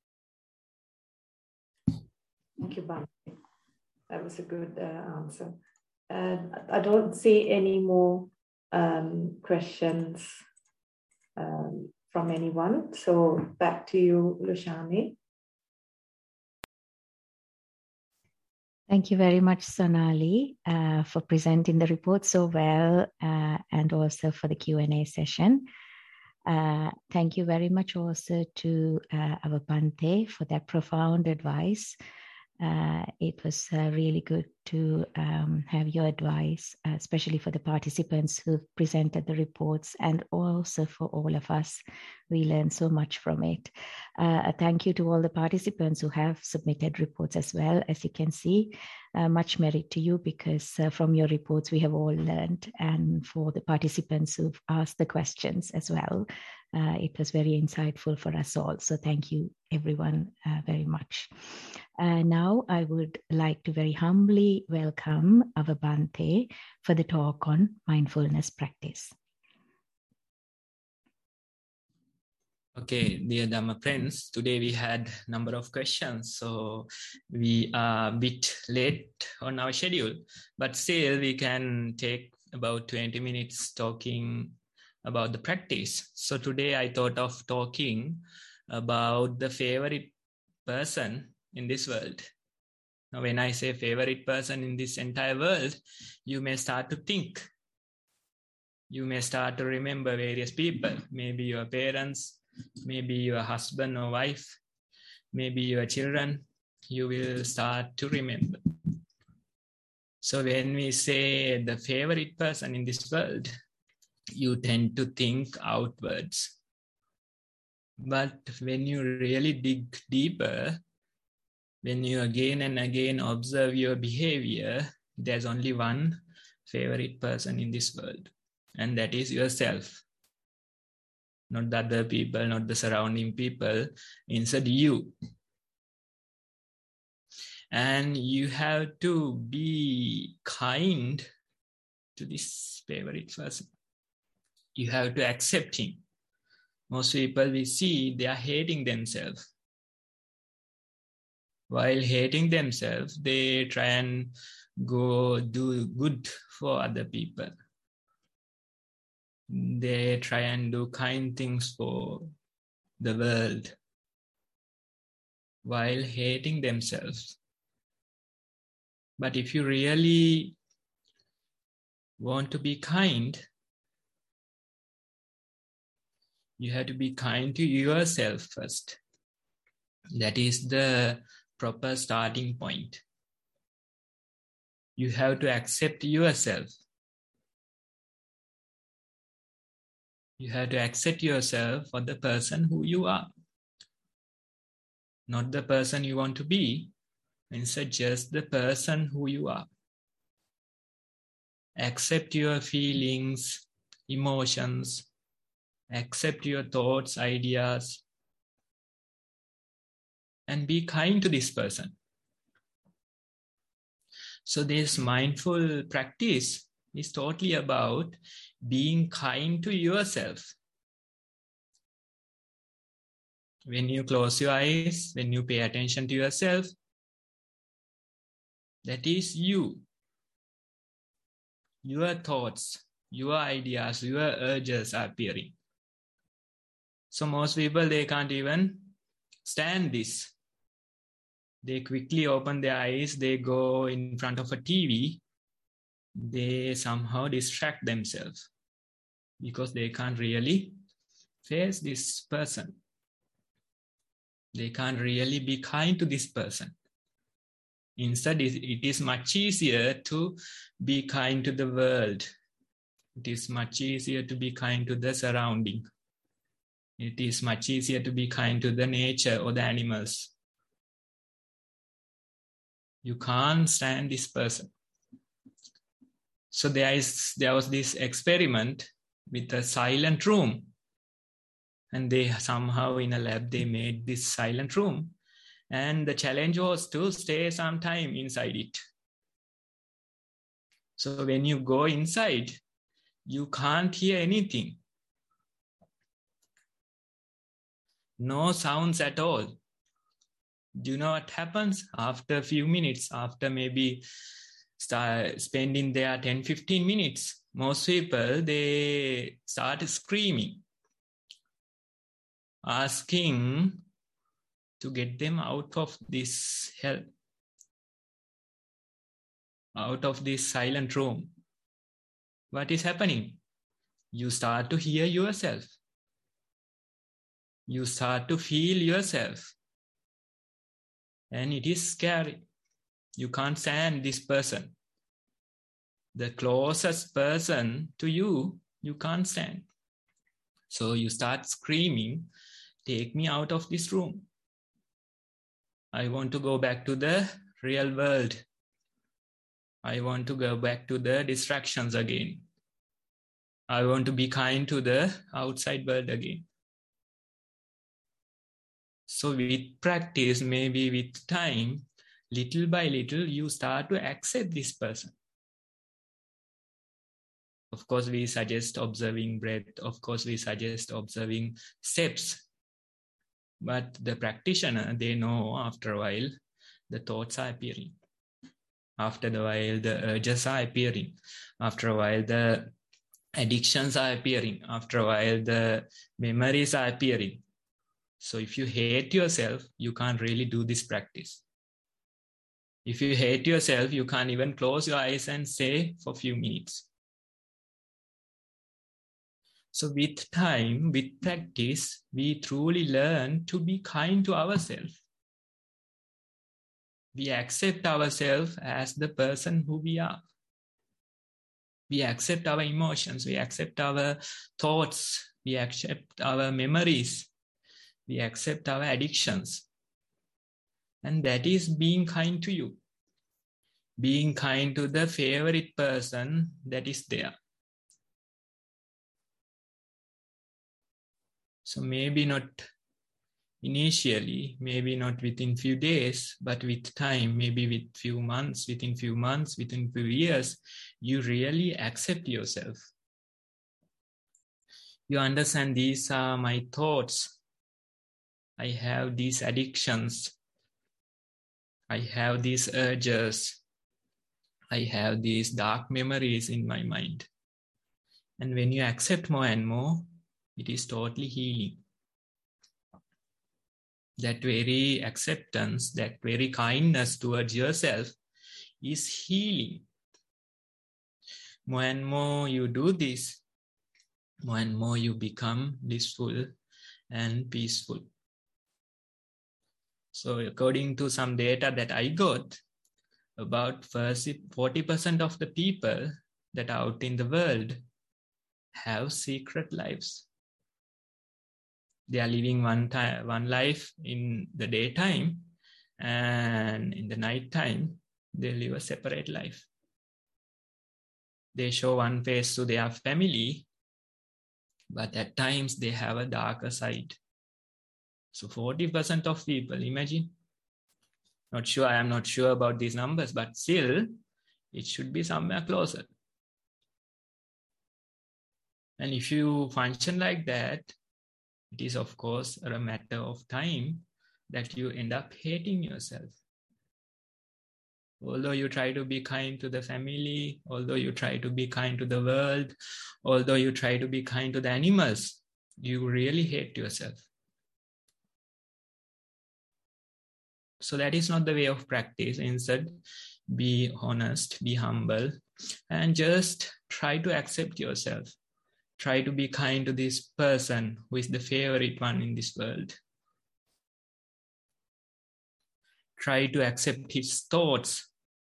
Thank you, Bhante. That was a good uh, answer. Uh, I don't see any more um, questions um, from anyone. So back to you, Lushani. Thank you very much, Sonali, uh, for presenting the report so well uh, and also for the Q and A session. Uh, thank you very much also to uh, our Bhante for that profound advice. Uh, it was uh, really good to um, have your advice, uh, especially for the participants who presented the reports and also for all of us. We learned so much from it. Uh, a thank you to all the participants who have submitted reports as well. As you can see, uh, much merit to you because uh, from your reports we have all learned, and for the participants who've asked the questions as well. Uh, it was very insightful for us all. So thank you everyone uh, very much. Uh, now I would like to very humbly welcome our Bhante for the talk on mindfulness practice. Okay, dear Dhamma friends, today we had a number of questions, so we are a bit late on our schedule, but still we can take about twenty minutes talking about the practice. So today I thought of talking about the favorite person in this world. Now, when I say favorite person in this entire world, you may start to think. You may start to remember various people, maybe your parents, maybe your husband or wife, maybe your children. You will start to remember. So when we say the favorite person in this world, you tend to think outwards. But when you really dig deeper, when you again and again observe your behavior, there's only one favorite person in this world, and that is yourself. Not the other people, not the surrounding people, instead you. And you have to be kind to this favorite person. You have to accept him. Most people we see, they are hating themselves. While hating themselves, they try and go do good for other people. They try and do kind things for the world while hating themselves. But if you really want to be kind, you have to be kind to yourself first. That is the proper starting point. You have to accept yourself. You have to accept yourself for the person who you are. Not the person you want to be, instead just the person who you are. Accept your feelings, emotions, accept your thoughts, ideas, and be kind to this person. So this mindful practice is totally about being kind to yourself. When you close your eyes, when you pay attention to yourself, that is you. Your thoughts, your ideas, your urges are appearing. So most people, they can't even stand this. They quickly open their eyes, they go in front of a T V, they somehow distract themselves because they can't really face this person. They can't really be kind to this person. Instead, it is much easier to be kind to the world. It is much easier to be kind to the surrounding. It is much easier to be kind to the nature or the animals. You can't stand this person. So there is there was this experiment with a silent room. And they somehow in a lab, they made this silent room. And the challenge was to stay some time inside it. So when you go inside, you can't hear anything. No sounds at all. Do you know what happens? After a few minutes, after maybe start spending there ten, fifteen minutes, most people, they start screaming, asking to get them out of this hell, out of this silent room. What is happening? You start to hear yourself. You start to feel yourself. And it is scary. You can't stand this person. The closest person to you, you can't stand. So you start screaming, take me out of this room. I want to go back to the real world. I want to go back to the distractions again. I want to be kind to the outside world again. So with practice, maybe with time, little by little, you start to accept this person. Of course, we suggest observing breath. Of course, we suggest observing steps. But the practitioner, they know after a while, the thoughts are appearing. After a while, the urges are appearing. After a while, the addictions are appearing. After a while, the memories are appearing. So if you hate yourself, you can't really do this practice. If you hate yourself, you can't even close your eyes and say for a few minutes. So with time, with practice, we truly learn to be kind to ourselves. We accept ourselves as the person who we are. We accept our emotions. We accept our thoughts. We accept our memories. We accept our addictions. And that is being kind to you. Being kind to the favorite person that is there. So maybe not initially, maybe not within few days, but with time, maybe with few months, within few months, within few years, you really accept yourself. You understand these are my thoughts. I have these addictions. I have these urges. I have these dark memories in my mind. And when you accept more and more, it is totally healing. That very acceptance, that very kindness towards yourself is healing. More and more you do this, more and more you become blissful and peaceful. So according to some data that I got, about forty percent of the people that are out in the world have secret lives. They are living one time, one life in the daytime, and in the night time, they live a separate life. They show one face to their family, but at times they have a darker side. So forty percent of people, imagine. Not sure, I am not sure about these numbers, but still, it should be somewhere closer. And if you function like that, it is, of course, a matter of time that you end up hating yourself. Although you try to be kind to the family, although you try to be kind to the world, although you try to be kind to the animals, you really hate yourself. So that is not the way of practice. Instead, be honest, be humble, and just try to accept yourself. Try to be kind to this person who is the favorite one in this world. Try to accept his thoughts.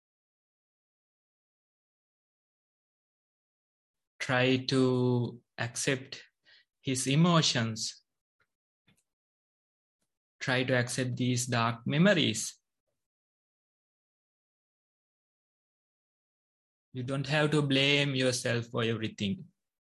Try to accept his emotions. Try to accept these dark memories. You don't have to blame yourself for everything.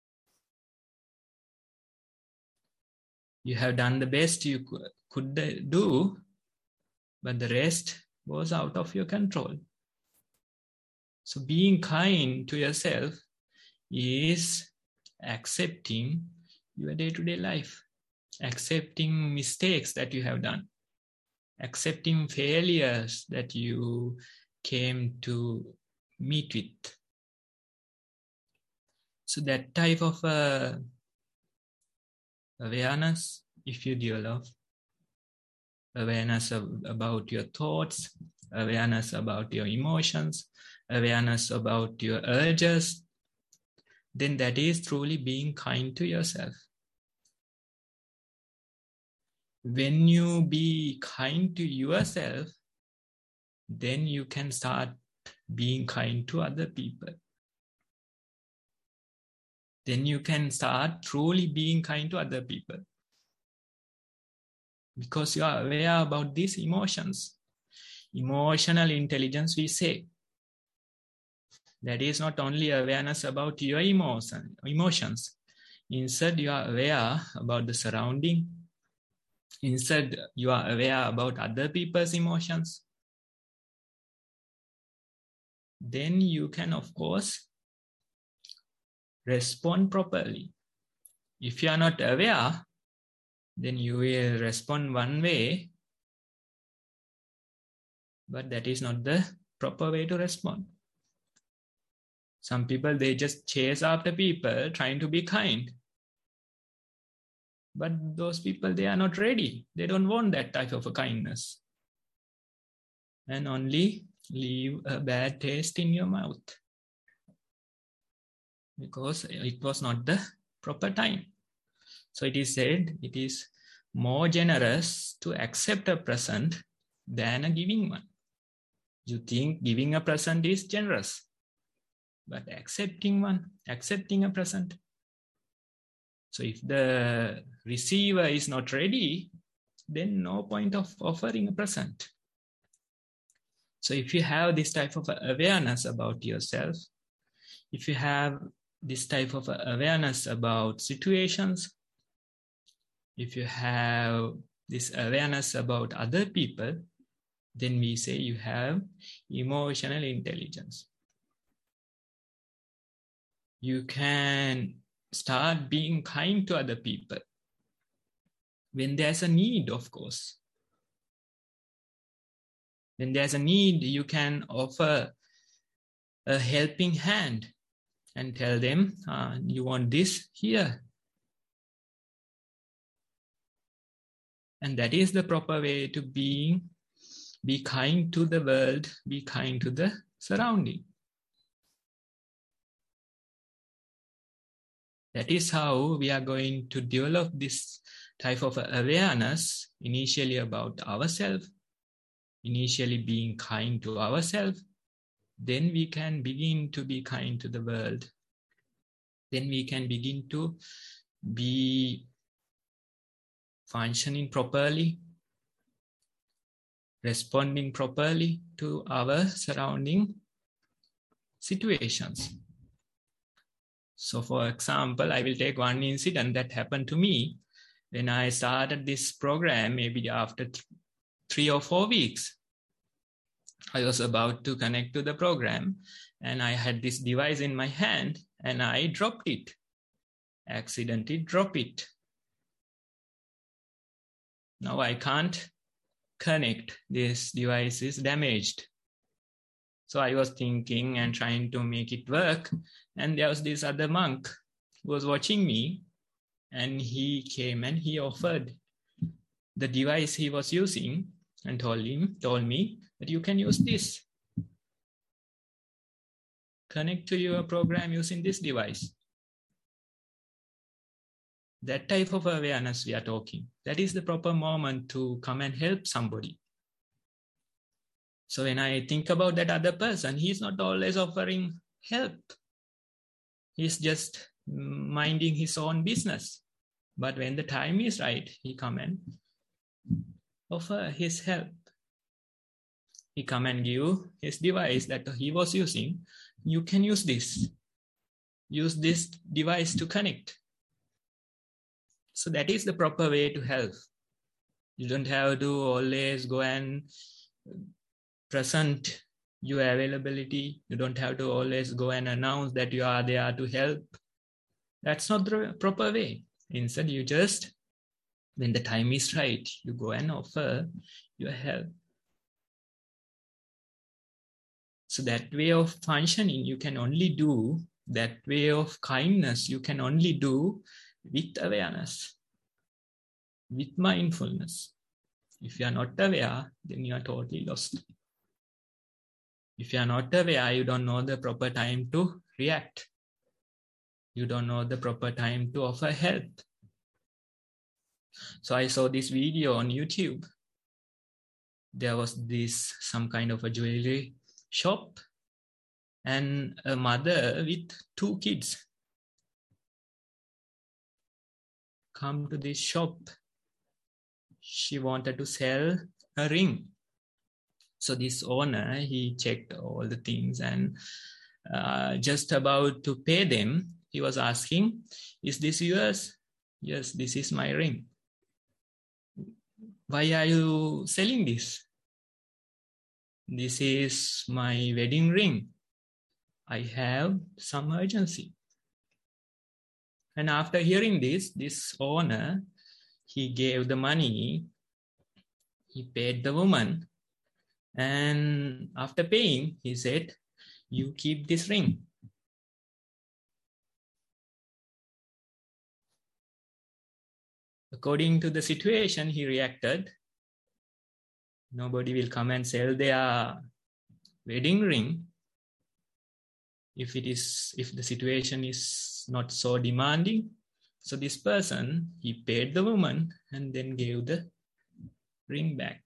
You have done the best you could do, but the rest was out of your control. So being kind to yourself is accepting your day-to-day life, accepting mistakes that you have done, accepting failures that you came to meet with. So that type of uh, awareness, if you develop, awareness of, about your thoughts, awareness about your emotions, awareness about your urges, then that is truly being kind to yourself. When you be kind to yourself, then you can start being kind to other people. Then you can start truly being kind to other people. Because you are aware about these emotions. Emotional intelligence, we say. That is not only awareness about your emotion, emotions. Instead, you are aware about the surrounding. Instead, you are aware about other people's emotions. Then you can, of course, respond properly. If you are not aware, then you will respond one way, but that is not the proper way to respond. Some people, they just chase after people trying to be kind. But those people, they are not ready. They don't want that type of a kindness. And only leave a bad taste in your mouth. Because it was not the proper time. So it is said, it is more generous to accept a present than a giving one. You think giving a present is generous. But accepting one, accepting a present. So if the receiver is not ready, then no point of offering a present. So if you have this type of awareness about yourself, if you have this type of awareness about situations, if you have this awareness about other people, then we say you have emotional intelligence. You can start being kind to other people when there's a need, of course. When there's a need, you can offer a helping hand and tell them, uh, you want this here. And that is the proper way to be, be kind to the world, be kind to the surrounding. That is how we are going to develop this type of awareness, initially about ourselves, initially being kind to ourselves. Then we can begin to be kind to the world. Then we can begin to be functioning properly, responding properly to our surrounding situations. So for example, I will take one incident that happened to me when I started this program, maybe after th- three or four weeks. I was about to connect to the program and I had this device in my hand and I dropped it. Accidentally dropped it. Now I can't connect. This device is damaged. So I was thinking and trying to make it work. And there was this other monk who was watching me. And he came and he offered the device he was using and told him, told me that you can use this. Connect to your program using this device. That type of awareness we are talking. That is the proper moment to come and help somebody. So when I think about that other person, he's not always offering help. He's just minding his own business. But when the time is right, he come and offer his help. He come and give his device that he was using. You can use this. Use this device to connect. So that is the proper way to help. You don't have to always go and present your availability. You don't have to always go and announce that you are there to help. That's not the proper way. Instead, you just When the time is right, you go and offer your help. So that way of functioning, you can only do, that way of kindness, you can only do with awareness, with mindfulness. If you are not aware, then you are totally lost. If you are not aware, you don't know the proper time to react. You don't know the proper time to offer help. So I saw this video on YouTube. There was this, some kind of a jewelry shop, and a mother with two kids come to this shop. She wanted to sell a ring. So this owner, he checked all the things, and uh, just about to pay them, he was asking, "Is this yours?" "Yes, this is my ring." "Why are you selling this?" "This is my wedding ring. I have some urgency." And after hearing this, this owner, he gave the money, he paid the woman, and after paying, he said, "You keep this ring." According to the situation, he reacted, nobody will come and sell their wedding ring if it is, if the situation is not so demanding. So this person, he paid the woman and then gave the ring back.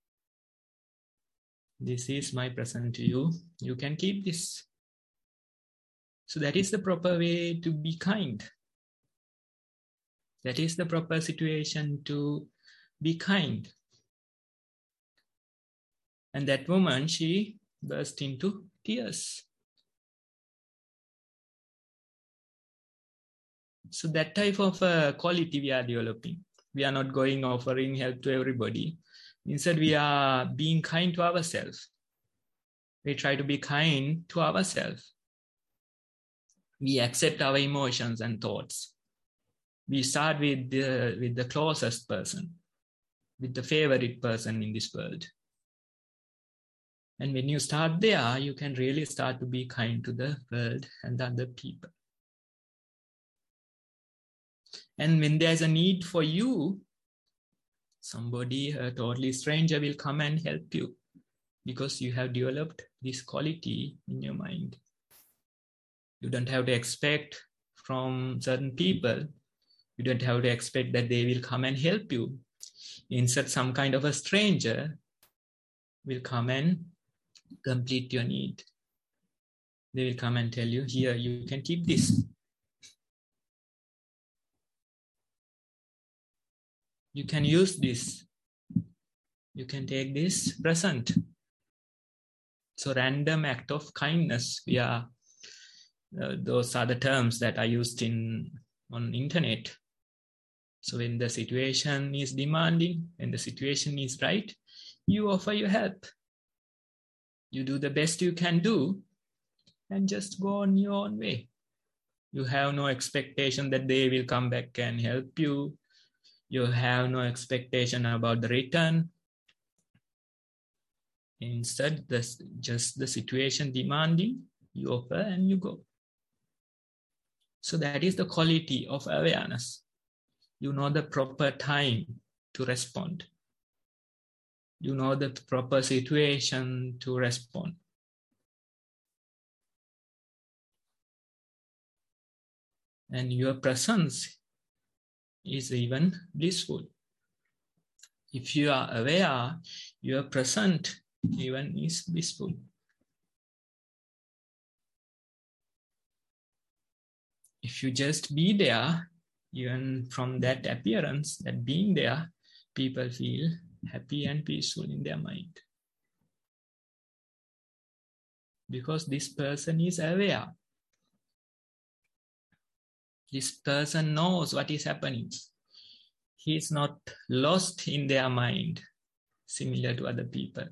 "This is my present to you. You can keep this." So that is the proper way to be kind. That is the proper situation to be kind. And that woman, she burst into tears. So that type of uh, quality we are developing. We are not going offering help to everybody. Instead, we are being kind to ourselves. We try to be kind to ourselves. We accept our emotions and thoughts. We start with the, with the closest person, with the favorite person in this world. And when you start there, you can really start to be kind to the world and other people. And when there's a need for you, somebody, a totally stranger, will come and help you because you have developed this quality in your mind. You don't have to expect from certain people, you don't have to expect that they will come and help you. Instead, some kind of a stranger will come and complete your need. They will come and tell you, "Here, you can keep this. You can use this. You can take this present." So random act of kindness, we are, uh, those are the terms that are used in on internet. So when the situation is demanding, when the situation is right, you offer your help. You do the best you can do and just go on your own way. You have no expectation that they will come back and help you. You have no expectation about the return. Instead, this, just the situation demanding, you offer and you go. So that is the quality of awareness. You know the proper time to respond. You know the proper situation to respond. And your presence is even blissful. If you are aware, your present even is blissful. If you just be there, even from that appearance, that being there, people feel happy and peaceful in their mind. Because this person is aware. This person knows what is happening. He is not lost in their mind, similar to other people.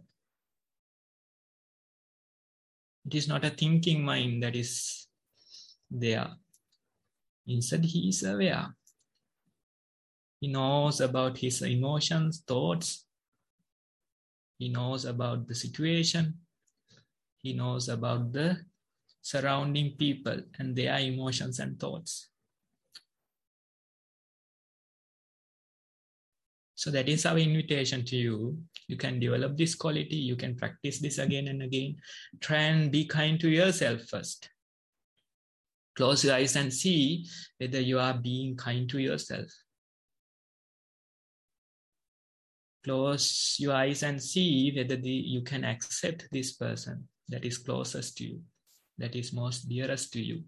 It is not a thinking mind that is there. Instead, he is aware. He knows about his emotions, thoughts. He knows about the situation. He knows about the surrounding people and their emotions and thoughts. So that is our invitation to you. You can develop this quality. You can practice this again and again. Try and be kind to yourself first. Close your eyes and see whether you are being kind to yourself. Close your eyes and see whether the, you can accept this person that is closest to you, that is most dearest to you.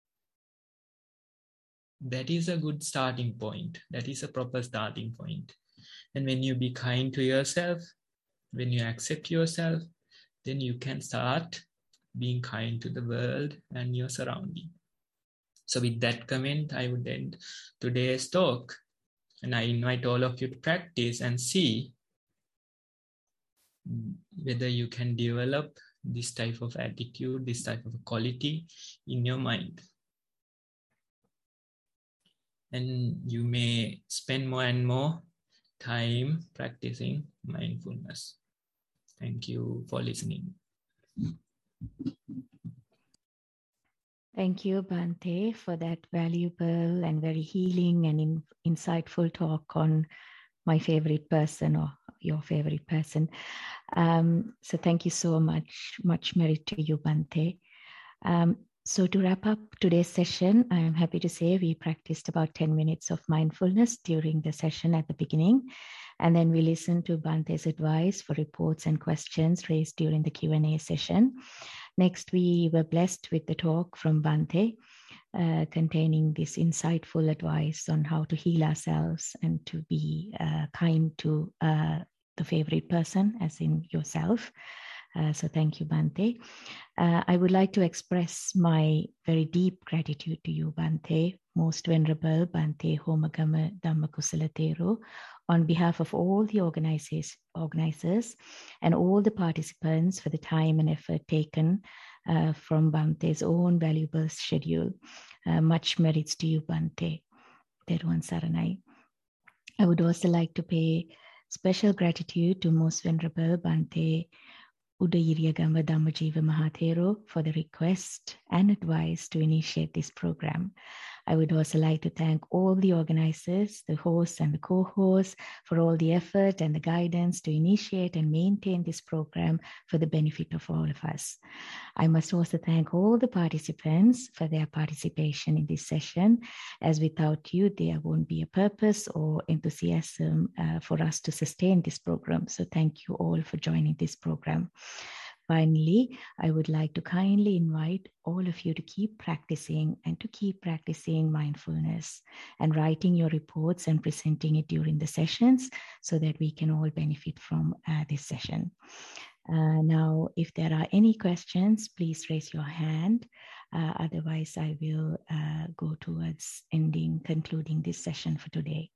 That is a good starting point. That is a proper starting point. And when you be kind to yourself, when you accept yourself, then you can start being kind to the world and your surrounding. So with that comment, I would end today's talk. And I invite all of you to practice and see whether you can develop this type of attitude, this type of quality in your mind. And you may spend more and more time practicing mindfulness. Thank you for listening. Thank you, Bhante, for that valuable and very healing and in, insightful talk on my favorite person or your favorite person. Um, so thank you so much. Much merit to you, Bhante. Um, so to wrap up today's session, I am happy to say we practiced about ten minutes of mindfulness during the session at the beginning. And then we listened to Bhante's advice for reports and questions raised during the Q and A session. Next, we were blessed with the talk from Bhante, uh, containing this insightful advice on how to heal ourselves and to be uh, kind to uh, the favorite person, as in yourself. Uh, so thank you, Bhante. Uh, I would like to express my very deep gratitude to you, Bhante, Most Venerable Bhante Homagama Dhammakusala Thero, on behalf of all the organizers, organizers and all the participants for the time and effort taken uh, from Bhante's own valuable schedule. Uh, much merits to you, Bhante. Teruvan Saranai. I would also like to pay special gratitude to Most Venerable Bhante Udayiriyagamba Dhammajiva Mahathero for the request and advice to initiate this program. I would also like to thank all the organizers, the hosts and the co-hosts for all the effort and the guidance to initiate and maintain this program for the benefit of all of us. I must also thank all the participants for their participation in this session, as without you, there won't be a purpose or enthusiasm uh, for us to sustain this program. So thank you all for joining this program. Finally, I would like to kindly invite all of you to keep practicing and to keep practicing mindfulness and writing your reports and presenting it during the sessions so that we can all benefit from uh, this session. Uh, now, if there are any questions, please raise your hand. Uh, otherwise, I will uh, go towards ending, concluding this session for today.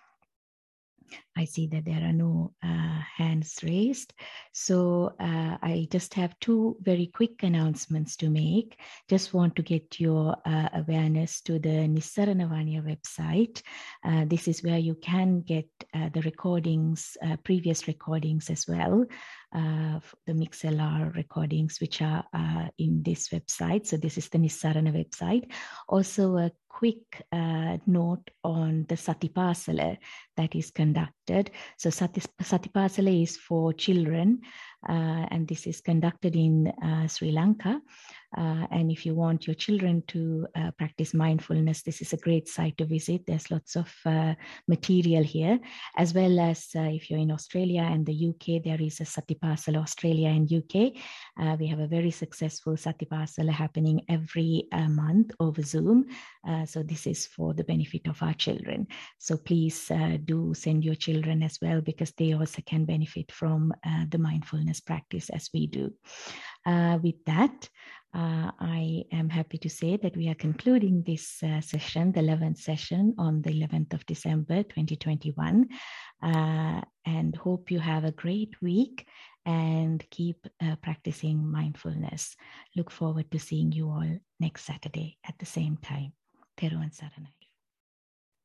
I see that there are no uh, hands raised. So uh, I just have two very quick announcements to make. Just want to get your uh, awareness to the Nissarana Vaniya website. Uh, this is where you can get uh, the recordings, uh, previous recordings as well. Uh, the MixLR recordings, which are uh, in this website. So this is the Nissarana website. Also a quick uh, note on the Satipasala that is conducted. So Sati, Satipasala is for children, uh, and this is conducted in uh, Sri Lanka. Uh, and if you want your children to uh, practice mindfulness, this is a great site to visit. There's lots of uh, material here, as well as uh, if you're in Australia and the U K, there is a Satipasala Australia and U K. Uh, we have a very successful Satipasala happening every uh, month over Zoom. Uh, so this is for the benefit of our children. So please uh, do send your children as well, because they also can benefit from uh, the mindfulness practice as we do. Uh, with that, Uh, I am happy to say that we are concluding this uh, session, the eleventh session on the eleventh of December, twenty twenty-one, uh, and hope you have a great week and keep uh, practicing mindfulness. Look forward to seeing you all next Saturday at the same time. Teruvan Saranai.